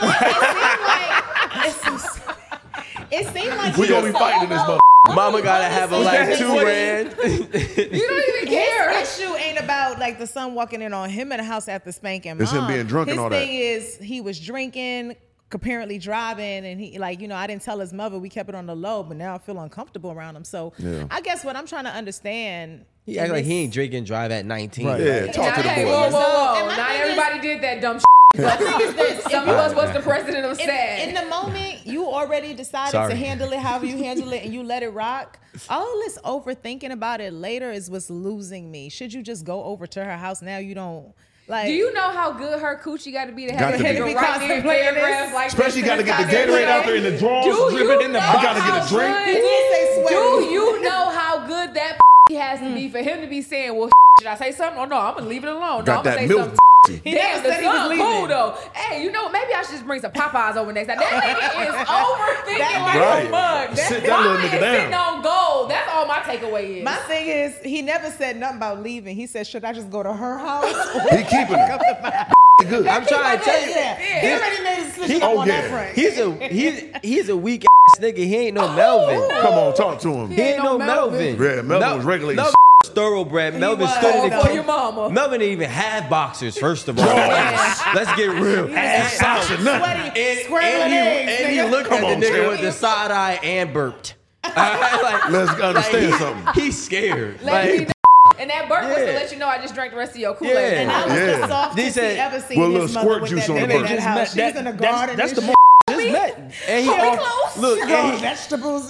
Speaker 2: like
Speaker 3: We
Speaker 2: he
Speaker 3: gonna be
Speaker 2: was
Speaker 3: fighting in this mother.
Speaker 4: Mama gotta have a like 2 grand.
Speaker 1: you don't even care.
Speaker 2: His issue ain't about like the son walking in on him in the house after spanking
Speaker 3: It's him
Speaker 2: mom.
Speaker 3: being drunk and all that.
Speaker 2: His thing is he was drinking, apparently driving, and he I didn't tell his mother. We kept it on the low, but now I feel uncomfortable around him. So
Speaker 3: Yeah.
Speaker 2: I guess what I'm trying to understand.
Speaker 4: He act like he ain't drink and drive at 19.
Speaker 6: Right.
Speaker 3: Yeah, talk to the
Speaker 1: Hey,
Speaker 3: boy.
Speaker 1: whoa,
Speaker 3: man.
Speaker 1: whoa, whoa.
Speaker 2: And my
Speaker 1: Not
Speaker 2: thing
Speaker 1: everybody did that dumb shit.
Speaker 2: The thing is this:
Speaker 1: Some of us was the president of SAD.
Speaker 2: in the moment, you already decided
Speaker 4: Sorry.
Speaker 2: to handle it however you handle it, and you let it rock. All this overthinking about it later is what's losing me. Should you just go over to her house now? You don't like.
Speaker 1: Do you know how good her coochie got to be to
Speaker 3: Got
Speaker 1: have
Speaker 3: to
Speaker 1: a
Speaker 3: be.
Speaker 1: nigga
Speaker 2: Be
Speaker 1: right there
Speaker 2: contemplating
Speaker 1: paragraph
Speaker 2: this.
Speaker 1: like
Speaker 3: Especially
Speaker 1: this?
Speaker 3: got to get the
Speaker 1: Contemplating.
Speaker 3: Gatorade out there in the drawers,
Speaker 1: Do
Speaker 3: dripping
Speaker 1: you
Speaker 3: in the.
Speaker 1: know
Speaker 3: I gotta get a
Speaker 1: how
Speaker 3: drink.
Speaker 1: good-
Speaker 2: He did say sweaty.
Speaker 1: Do you know how good that has to be for him to be saying, well, should I say something? Oh, no, I'm going to leave it alone. No,
Speaker 3: Got
Speaker 1: I'm going
Speaker 3: that
Speaker 1: to say
Speaker 3: milk.
Speaker 1: something.
Speaker 2: He
Speaker 1: Damn,
Speaker 2: never
Speaker 1: the
Speaker 2: said he was
Speaker 1: son
Speaker 2: leaving.
Speaker 1: cool, though. Hey, you know, maybe I should just bring some Popeyes over next time. That nigga is overthinking like
Speaker 3: Right.
Speaker 1: a mug.
Speaker 3: Sit that little
Speaker 1: Mama
Speaker 3: nigga
Speaker 1: is
Speaker 3: down.
Speaker 1: sitting on gold. That's all my takeaway is.
Speaker 2: My thing is, he never said nothing about leaving. He said, "Should I just go to her house?"
Speaker 3: He keeping it. Good.
Speaker 4: I'm trying to tell you.
Speaker 2: He already made a decision
Speaker 3: Oh,
Speaker 2: on
Speaker 3: yeah.
Speaker 2: that front.
Speaker 4: He's a weak ass nigga. He ain't no Melvin.
Speaker 3: Come on, talk to him.
Speaker 4: He ain't no Melvin.
Speaker 3: Yeah, Melvin was regulating
Speaker 4: Melvin was thoroughbred. Melvin
Speaker 2: was.
Speaker 4: stood in
Speaker 1: Oh,
Speaker 4: the
Speaker 1: for
Speaker 4: kitchen.
Speaker 1: your mama.
Speaker 4: Melvin didn't even have boxers, first of all. Let's get real.
Speaker 3: Sasha, nothing.
Speaker 2: Sweaty, scrambled eggs,
Speaker 4: And he
Speaker 2: nigga.
Speaker 4: looked
Speaker 3: Come
Speaker 4: at
Speaker 3: on,
Speaker 4: the nigga
Speaker 3: champ.
Speaker 4: with the side eye and burped. Like,
Speaker 3: Let's understand something.
Speaker 4: He's scared.
Speaker 1: Let me
Speaker 4: Like,
Speaker 1: know. And that burp was to
Speaker 4: Yeah.
Speaker 1: let you know I just drank the rest of your Kool-Aid.
Speaker 4: Yeah.
Speaker 2: And that was
Speaker 3: Yeah.
Speaker 2: the softest
Speaker 4: They said-
Speaker 2: he ever seen
Speaker 3: With a
Speaker 2: his
Speaker 3: little
Speaker 2: mother
Speaker 3: squirt
Speaker 2: with
Speaker 3: juice
Speaker 2: that
Speaker 3: on the
Speaker 2: nigga in
Speaker 3: burp.
Speaker 2: that house. She was in the garden.
Speaker 6: That's
Speaker 2: and
Speaker 6: the
Speaker 2: shit.
Speaker 6: most just met.
Speaker 4: and he
Speaker 1: Are we
Speaker 4: off-
Speaker 1: close?
Speaker 4: look,
Speaker 2: Growing vegetables.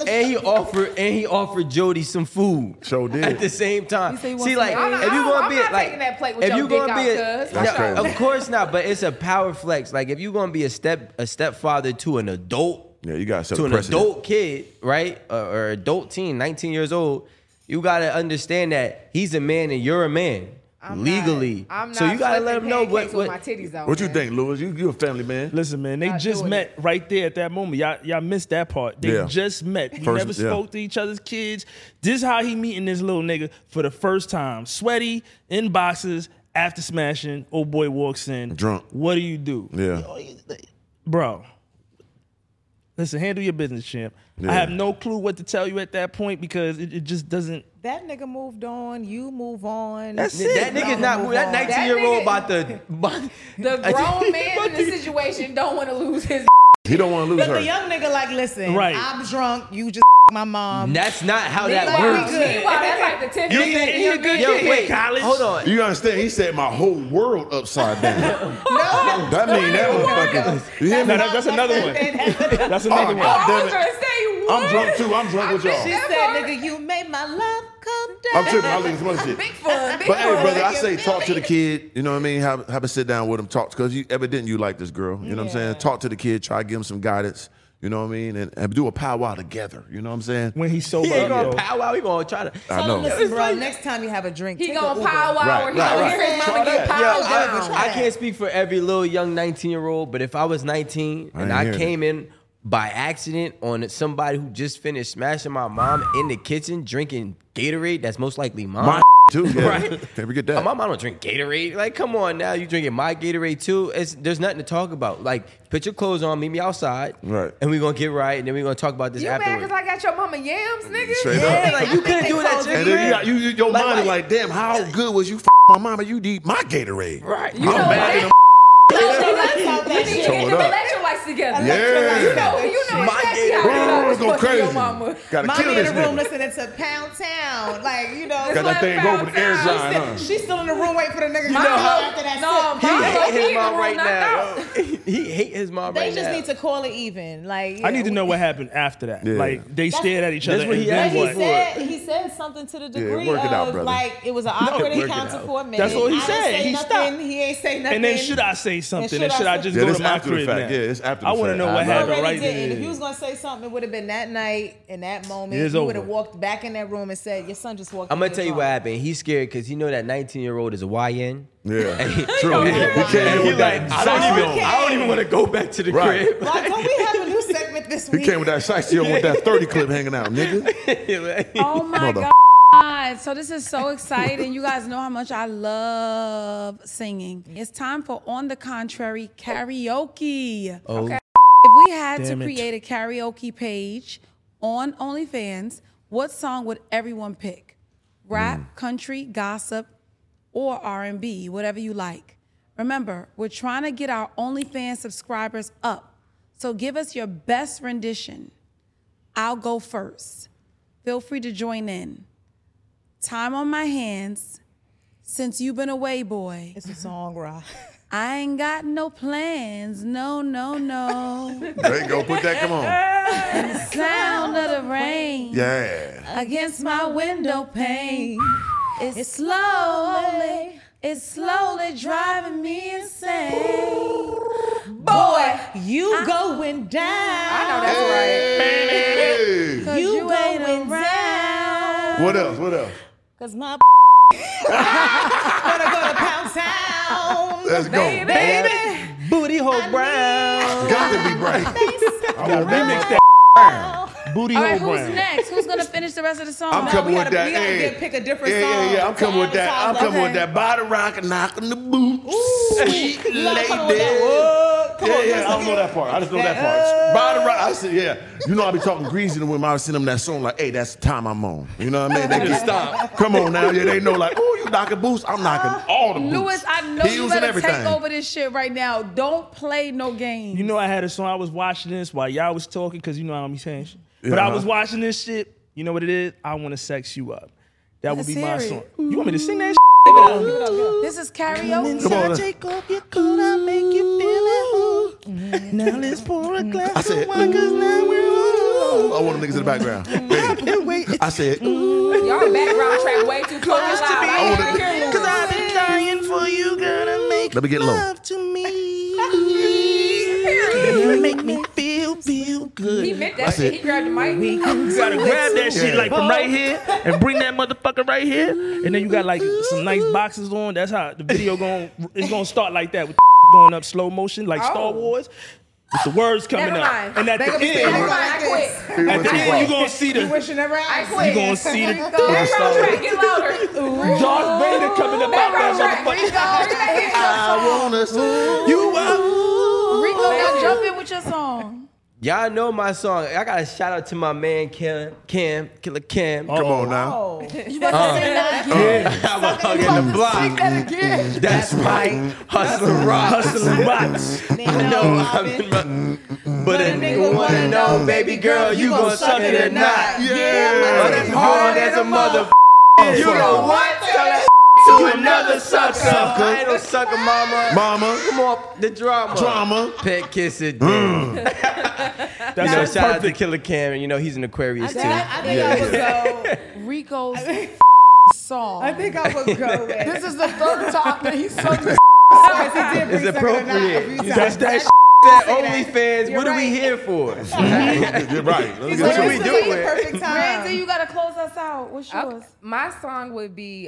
Speaker 4: and he offered Jody some food.
Speaker 3: Sure did.
Speaker 4: At the same time.
Speaker 5: said he
Speaker 4: See,
Speaker 5: wants
Speaker 4: like,
Speaker 5: some
Speaker 4: if you
Speaker 1: I'm
Speaker 4: gonna be
Speaker 1: not
Speaker 4: like,
Speaker 1: taking that plate with
Speaker 4: if
Speaker 1: your
Speaker 4: you
Speaker 1: dick
Speaker 4: gonna
Speaker 1: out,
Speaker 4: be
Speaker 1: cuz.
Speaker 3: That's crazy.
Speaker 4: of course not, but it's a power flex. Like, if you gonna be a stepfather to an adult,
Speaker 3: Yeah, you gotta set
Speaker 4: to
Speaker 3: a
Speaker 4: an
Speaker 3: precedent.
Speaker 4: adult kid, right, or adult teen, 19 years old, you gotta understand that he's a man and you're a man. Legally,
Speaker 1: I'm not
Speaker 4: so you gotta let him know
Speaker 1: pancakes
Speaker 4: what
Speaker 1: with my titties out.
Speaker 3: What you
Speaker 1: man.
Speaker 3: think, Louis? You a family man?
Speaker 6: Listen, man, they
Speaker 1: Not
Speaker 6: just
Speaker 1: doing
Speaker 6: met right there at that moment. Y'all missed that part. They
Speaker 3: Yeah.
Speaker 6: just met. He
Speaker 3: First-
Speaker 6: never
Speaker 3: yeah.
Speaker 6: spoke to each other's kids. This is how he meeting this little nigga for the first time. Sweaty, in boxes, after smashing. Old boy walks in.
Speaker 3: Drunk.
Speaker 6: What do you do?
Speaker 3: Yeah.
Speaker 6: Bro. Listen, handle your business, champ.
Speaker 3: Yeah.
Speaker 6: I have no clue what to tell you at that point because it just doesn't.
Speaker 2: That nigga moved on. You move on.
Speaker 6: That's
Speaker 4: that
Speaker 6: it.
Speaker 4: nigga's not that
Speaker 1: That
Speaker 4: 19-year-old
Speaker 1: nigga-
Speaker 4: about the
Speaker 1: The grown man in the situation don't want to lose his.
Speaker 3: He don't want to lose
Speaker 2: But
Speaker 3: her.
Speaker 2: the young nigga like, listen,
Speaker 6: Right.
Speaker 2: I'm drunk. You just my mom.
Speaker 4: That's not how that
Speaker 2: Meanwhile,
Speaker 4: works.
Speaker 2: we good.
Speaker 1: Meanwhile, that's like the 10
Speaker 6: You think he a good kid?
Speaker 4: wait,
Speaker 6: College?
Speaker 4: hold on.
Speaker 3: You understand? He said my whole world upside down.
Speaker 2: No,
Speaker 3: That mean that motherfucker. You hear me?
Speaker 6: No, that's another one. That's another
Speaker 3: Oh,
Speaker 6: one.
Speaker 3: God
Speaker 1: I
Speaker 3: damn
Speaker 1: was
Speaker 3: it.
Speaker 1: gonna say what?
Speaker 3: I'm drunk too. I'm drunk with
Speaker 2: She
Speaker 3: y'all.
Speaker 2: said, nigga, you made my love come down.
Speaker 3: I'm tripping. I'll leave some other shit.
Speaker 1: Big fun. Big
Speaker 3: But hey,
Speaker 1: fun.
Speaker 3: brother, I
Speaker 1: You
Speaker 3: say
Speaker 1: feel
Speaker 3: talk to
Speaker 1: me?
Speaker 3: the kid. You know what I mean? Have a sit down with him, talk because you evidently you like this girl. You know what I'm saying? Talk to the kid, try to give him some guidance. You know what I mean? And do a powwow together. You know what I'm saying?
Speaker 6: When he's sober
Speaker 4: He ain't
Speaker 6: up,
Speaker 4: gonna
Speaker 6: yo.
Speaker 4: powwow. He gonna try to.
Speaker 3: I know.
Speaker 2: Listen, bro, next time you have a drink,
Speaker 1: He
Speaker 2: take a
Speaker 1: gonna
Speaker 2: Uber.
Speaker 1: powwow
Speaker 3: Right,
Speaker 1: or he
Speaker 3: right,
Speaker 1: gonna
Speaker 3: right.
Speaker 1: hear his mama get
Speaker 3: Try
Speaker 4: Yo,
Speaker 1: powwowed
Speaker 2: that.
Speaker 1: down.
Speaker 4: I can't speak for every little young 19-year-old, but if I was 19 and
Speaker 3: ain't
Speaker 4: I
Speaker 3: hearing
Speaker 4: came in by accident on somebody who just finished smashing my mom in the kitchen drinking Gatorade, that's most likely mine.
Speaker 3: My too. Yeah.
Speaker 4: Right.
Speaker 3: Can't forget that.
Speaker 4: My mom don't drink Gatorade. Like, come on now, you drinking my Gatorade too? There's nothing to talk about. Like, put your clothes on, meet me outside,
Speaker 3: Right.
Speaker 4: and we're gonna get right, and then we're gonna talk about this
Speaker 1: You mad
Speaker 4: afterwards.
Speaker 1: because I got your mama yams, nigga?
Speaker 3: Straight
Speaker 4: Yeah,
Speaker 3: up.
Speaker 4: like you couldn't do it at your
Speaker 3: And then
Speaker 4: crib.
Speaker 3: your
Speaker 4: Like,
Speaker 3: mind is
Speaker 4: like-
Speaker 3: like, damn, how good was you my mama? You need my Gatorade.
Speaker 4: Right.
Speaker 1: You know
Speaker 3: I'm mad
Speaker 1: what?
Speaker 3: at
Speaker 1: You need to
Speaker 3: Throw
Speaker 1: get
Speaker 3: it
Speaker 1: them
Speaker 3: up.
Speaker 1: electrolytes together.
Speaker 3: Yeah.
Speaker 1: You know
Speaker 4: My
Speaker 1: exactly
Speaker 4: Gatorade.
Speaker 1: how you know
Speaker 3: Bro,
Speaker 1: what's
Speaker 3: go
Speaker 1: supposed to be
Speaker 3: crazy.
Speaker 1: your mama.
Speaker 3: Gotta
Speaker 2: Mommy
Speaker 3: kill
Speaker 2: in
Speaker 3: this
Speaker 2: the room
Speaker 3: nigga.
Speaker 2: listening to Pound Town. Like, you know.
Speaker 3: Got that thing go with the air drying, huh?
Speaker 2: She's still in the room waiting for the nigga to
Speaker 1: My
Speaker 2: come
Speaker 1: mom-
Speaker 2: after that
Speaker 1: no,
Speaker 2: sip.
Speaker 1: my
Speaker 4: He
Speaker 1: mom-
Speaker 4: hate
Speaker 1: he
Speaker 4: his
Speaker 1: in
Speaker 4: mom
Speaker 1: the
Speaker 4: right
Speaker 1: room knocked
Speaker 4: now.
Speaker 1: out.
Speaker 4: He hate his mom
Speaker 2: They
Speaker 4: right
Speaker 2: just
Speaker 4: now.
Speaker 2: need to call it even. Like,
Speaker 6: I need to know what happened after that.
Speaker 3: Yeah.
Speaker 6: Like they stared at each
Speaker 4: That's
Speaker 6: other
Speaker 4: what
Speaker 6: and
Speaker 4: he
Speaker 6: then
Speaker 4: asked
Speaker 6: what?
Speaker 4: for.
Speaker 2: He said something to the degree
Speaker 3: work it out,
Speaker 2: of
Speaker 3: brother.
Speaker 2: like it was an awkward
Speaker 3: work it
Speaker 2: encounter
Speaker 3: out.
Speaker 2: for a minute.
Speaker 6: That's what he
Speaker 2: I didn't
Speaker 6: said.
Speaker 2: say
Speaker 6: He
Speaker 2: nothing.
Speaker 6: stopped.
Speaker 2: He ain't say nothing.
Speaker 6: And then should I say something?
Speaker 2: should
Speaker 6: And should
Speaker 2: I
Speaker 6: I
Speaker 2: say-
Speaker 6: just
Speaker 3: Yeah,
Speaker 6: go
Speaker 3: this
Speaker 6: to my
Speaker 3: after the
Speaker 6: crib
Speaker 3: fact.
Speaker 6: now?
Speaker 3: Yeah, it's after the
Speaker 6: I want to
Speaker 3: fact.
Speaker 6: know
Speaker 3: I
Speaker 6: what
Speaker 3: know.
Speaker 2: You
Speaker 6: happened
Speaker 2: already
Speaker 6: right
Speaker 2: didn't.
Speaker 6: there.
Speaker 2: If you was gonna say something, it would have been that night in that moment.
Speaker 6: It's
Speaker 2: You would have
Speaker 6: over.
Speaker 2: walked back in that room and said, "Your son just walked."
Speaker 4: I'm
Speaker 2: in
Speaker 4: gonna
Speaker 2: your
Speaker 4: tell you
Speaker 2: car."
Speaker 4: what happened. He's scared because he know that 19-year-old is a YN.
Speaker 3: Yeah.
Speaker 4: he-
Speaker 3: True. He came in
Speaker 4: He
Speaker 3: with
Speaker 4: like,
Speaker 3: that
Speaker 4: I don't even want to go back to the
Speaker 3: Right.
Speaker 4: crib.
Speaker 2: Like, don't we have a new segment this
Speaker 3: He
Speaker 2: week?
Speaker 3: came with that sexy with that 30 clip hanging out, nigga.
Speaker 5: Oh my
Speaker 3: Mother-
Speaker 5: God. So this is so exciting. You guys know how much I love singing. It's time for On the Contrary karaoke.
Speaker 4: Oh,
Speaker 1: Okay.
Speaker 5: If we had
Speaker 6: Damn
Speaker 5: to
Speaker 6: it.
Speaker 5: create a karaoke page on OnlyFans, what song would everyone pick? Rap, country, gossip, or R&B, whatever you like. Remember, we're trying to get our OnlyFans subscribers up. So give us your best rendition. I'll go first. Feel free to join in. Time on my hands. Since you've been away, boy,
Speaker 2: It's a song, Rob.
Speaker 5: I ain't got no plans. No, no, no.
Speaker 3: There you go. Put that. Come on.
Speaker 5: Sound of the rain
Speaker 3: Yeah.
Speaker 5: against my window pane. It's slowly driving me insane. Boy,
Speaker 2: You going down?
Speaker 1: I know that's right.
Speaker 3: Hey.
Speaker 5: 'cause
Speaker 2: You
Speaker 5: you ain't
Speaker 2: going
Speaker 5: around.
Speaker 3: What else? What else?
Speaker 2: Cause my gonna go to Pound Town.
Speaker 3: Let's go.
Speaker 2: Baby,
Speaker 4: booty hole brown.
Speaker 3: Got to be bright. I want
Speaker 6: Remix
Speaker 3: that.
Speaker 6: that Booty
Speaker 5: All right,
Speaker 6: hole
Speaker 5: who's
Speaker 6: brown.
Speaker 5: next? Who's gonna finish the rest of the song?
Speaker 3: I'm
Speaker 2: No,
Speaker 3: coming
Speaker 2: we
Speaker 3: with
Speaker 2: gotta-
Speaker 3: that.
Speaker 2: we gotta
Speaker 3: Hey.
Speaker 2: pick a different
Speaker 3: Yeah, yeah, yeah. I'm
Speaker 2: song
Speaker 3: coming with
Speaker 2: to
Speaker 3: that. I'm
Speaker 2: advertise.
Speaker 3: coming with
Speaker 5: Okay.
Speaker 3: that body rock, knocking the boots. Sweet
Speaker 2: You
Speaker 3: lady.
Speaker 2: gotta come with that. Whoa, come
Speaker 3: Yeah,
Speaker 2: on,
Speaker 3: yeah,
Speaker 2: let's
Speaker 3: I don't
Speaker 2: go.
Speaker 3: know that part. I just know that part. Body rock. I said, yeah. You know, I be talking greasy to when I send them that song like, hey, that's the time I'm on. You know what I mean? They get stop. Come on now. Yeah, they know like, oh, you knocking boots? I'm knocking all the boots.
Speaker 5: Lewis, I know you
Speaker 3: Heels and
Speaker 5: better
Speaker 3: everything.
Speaker 5: take over this shit right now. Don't play no games.
Speaker 6: You know, I had a song. I was watching this while y'all was talking because you know I don't be saying shit. But
Speaker 3: Yeah.
Speaker 6: I was watching this shit. You know what it is? I want to sex you up. That would be my
Speaker 5: Let's hear
Speaker 6: song.
Speaker 5: it.
Speaker 6: You want me to sing that?
Speaker 5: This is karaoke.
Speaker 3: Come on.
Speaker 6: Take off your coat, I'll make you feel it. Now let's pour a glass
Speaker 3: I said,
Speaker 6: of wine, 'cause now we're
Speaker 3: I want them niggas in the background. Hey. I said,
Speaker 1: Y'all background track way too fucking loud. I
Speaker 3: wanna-
Speaker 1: can't hear
Speaker 6: Cause
Speaker 1: Lewis.
Speaker 6: I've been dying for you, girl, to make
Speaker 3: Let me get low.
Speaker 6: love to me. You make me feel good.
Speaker 1: He meant that shit. He grabbed the mic.
Speaker 6: You gotta grab that shit
Speaker 3: Yeah.
Speaker 6: like from right here and bring that motherfucker right here, and then you got like some nice boxes on. That's how the video it's gonna start like that with going up slow motion like Star
Speaker 1: Oh.
Speaker 6: Wars with the words coming
Speaker 1: Never
Speaker 6: up.
Speaker 1: mind.
Speaker 6: And at the
Speaker 1: Never mind.
Speaker 6: end,
Speaker 1: I quit.
Speaker 6: at the end you gonna see the
Speaker 2: Wishing never
Speaker 1: I
Speaker 2: asked.
Speaker 1: quit.
Speaker 6: you gonna see the
Speaker 1: Background track, get louder.
Speaker 6: Darth Vader coming up out
Speaker 1: Background
Speaker 6: that
Speaker 1: track.
Speaker 6: motherfucker.
Speaker 3: I wanna see
Speaker 6: You up?
Speaker 5: Rico, now jump in with your song.
Speaker 4: Y'all know my song. I got a shout out to my man Killer Cam.
Speaker 3: Come on now.
Speaker 2: Oh,
Speaker 5: You about to say that again?
Speaker 4: I'm a hug in the block. That's right. Hustling rock.
Speaker 6: Hustling bots.
Speaker 4: I know I'm in my, but a nigga wanna know, baby girl, you gon' suck it or not?
Speaker 3: Yeah.
Speaker 4: But as hard as a mother. You know what? Tell that to another sucker. I ain't no sucker, mama.
Speaker 3: Mama.
Speaker 4: Come on, the drama.
Speaker 3: Drama.
Speaker 4: Pet kiss it.
Speaker 6: That's
Speaker 4: You know,
Speaker 6: that's
Speaker 4: shout out to
Speaker 6: perfect.
Speaker 4: Killer Cam, and you know he's an Aquarius too.
Speaker 2: I think I would go.
Speaker 5: Rico's song.
Speaker 2: I think I would go with.
Speaker 5: This is the third time that he's sung this.
Speaker 4: It's appropriate.
Speaker 6: That's that.
Speaker 4: That OnlyFans,
Speaker 2: You're
Speaker 4: what are we
Speaker 2: right.
Speaker 4: here for?
Speaker 3: You're right. Let's
Speaker 4: What
Speaker 3: get
Speaker 4: should
Speaker 3: to
Speaker 4: we
Speaker 3: it.
Speaker 4: do
Speaker 2: This is
Speaker 4: it?
Speaker 2: the perfect time.
Speaker 5: Randy, you gotta close us out. What's yours?
Speaker 1: Okay, my song would be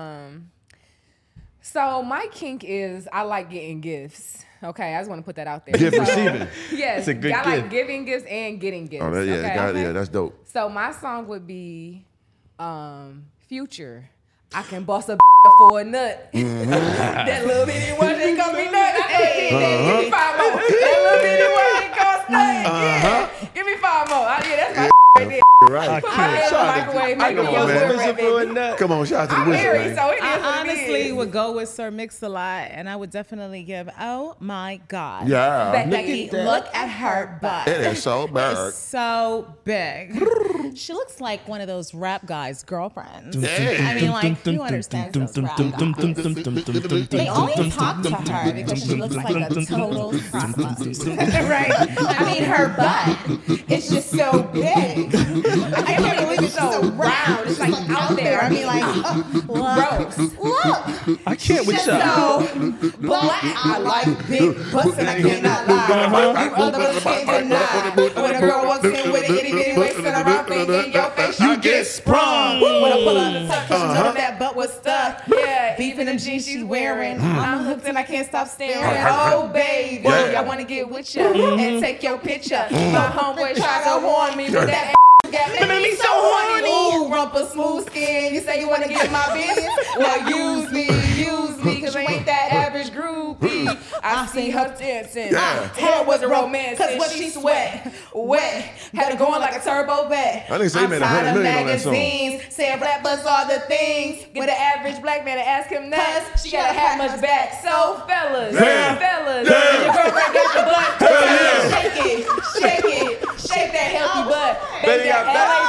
Speaker 1: so my kink is I like getting gifts. Okay, I just want to put that out there.
Speaker 3: Gift
Speaker 1: So,
Speaker 3: receiving.
Speaker 1: Yes,
Speaker 4: It's a good
Speaker 1: I like
Speaker 4: gift.
Speaker 1: giving gifts and getting gifts.
Speaker 3: Oh, that, yeah,
Speaker 1: okay?
Speaker 3: got, yeah, that's dope.
Speaker 1: So my song would be Future. I can boss a for a nut. That little bitty one ain't gonna be nothing. Hey, give me 5 more. That little bitty one ain't cost nothing. Yeah, give me 5 more. Yeah, that's my right there.
Speaker 3: Right.
Speaker 1: Put my head in the microwave, make
Speaker 3: Come
Speaker 1: me
Speaker 3: on,
Speaker 1: your
Speaker 3: man.
Speaker 1: food right, baby.
Speaker 3: Come on, shout out to the
Speaker 1: I'm
Speaker 3: wizard,
Speaker 1: married,
Speaker 3: man.
Speaker 1: so it is
Speaker 2: I
Speaker 1: what it
Speaker 2: honestly
Speaker 1: is.
Speaker 2: would go with Sir Mix-a-Lot, and I would definitely give, oh my God.
Speaker 3: Yeah.
Speaker 2: Becky, look at her butt.
Speaker 3: It is so bad.
Speaker 2: It's so big. She looks like one of those rap guys' girlfriends.
Speaker 3: Yeah.
Speaker 2: I mean, like, who understands those rap guys? They only talk to her because she looks like a total prostitute. Right? I mean, her butt is just so big. I can't believe it's so round. It's like out there. I mean, like, gross. Look.
Speaker 6: I can't with
Speaker 2: Just
Speaker 6: y'all.
Speaker 2: so black. I like big butts and I cannot lie. You other butts can't deny. When a girl walks in with an itty bitty waist and a round thing in your face, you get sprung. When I pull out the tuck, cause you know that butt was stuck.
Speaker 1: Yeah,
Speaker 2: Beef in the jeans she's wearing. I'm hooked and I can't stop staring.
Speaker 1: Oh, baby,
Speaker 3: Yeah.
Speaker 1: I want to get with you and take your picture. My homeboy tried to warn me, but that got me so horny.
Speaker 2: Ooh, rumpa smooth skin. You say you wanna get in my business?
Speaker 1: Well, use me, cause you ain't that average groupie. I see her dancing.
Speaker 3: Yeah.
Speaker 1: Hair was a romance,
Speaker 2: Cause
Speaker 1: cause
Speaker 2: what
Speaker 1: she
Speaker 2: she
Speaker 1: sweat, wet, had her going like a turbo vet.
Speaker 3: I think they made $100 million on that song.
Speaker 2: saying black butts are the things.
Speaker 1: Get the average black man to ask him nuts. She gotta have much back. So fellas,
Speaker 3: Yeah.
Speaker 1: fellas,
Speaker 3: Yeah.
Speaker 1: your girlfriend got the butt.
Speaker 3: Yeah.
Speaker 1: Shake that healthy butt.
Speaker 4: Baby got back.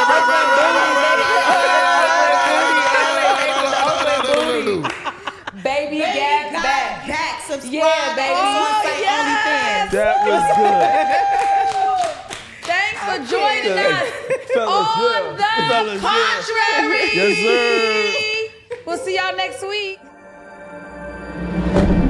Speaker 1: Baby got back.
Speaker 2: Back, subscribe.
Speaker 1: Yeah, baby.
Speaker 2: OnSite OnlyFans.
Speaker 6: That was good.
Speaker 1: Thanks for joining us
Speaker 4: Fellas,
Speaker 1: on the
Speaker 4: Fellas,
Speaker 1: contrary.
Speaker 6: Yes, sir.
Speaker 1: We'll see y'all next week.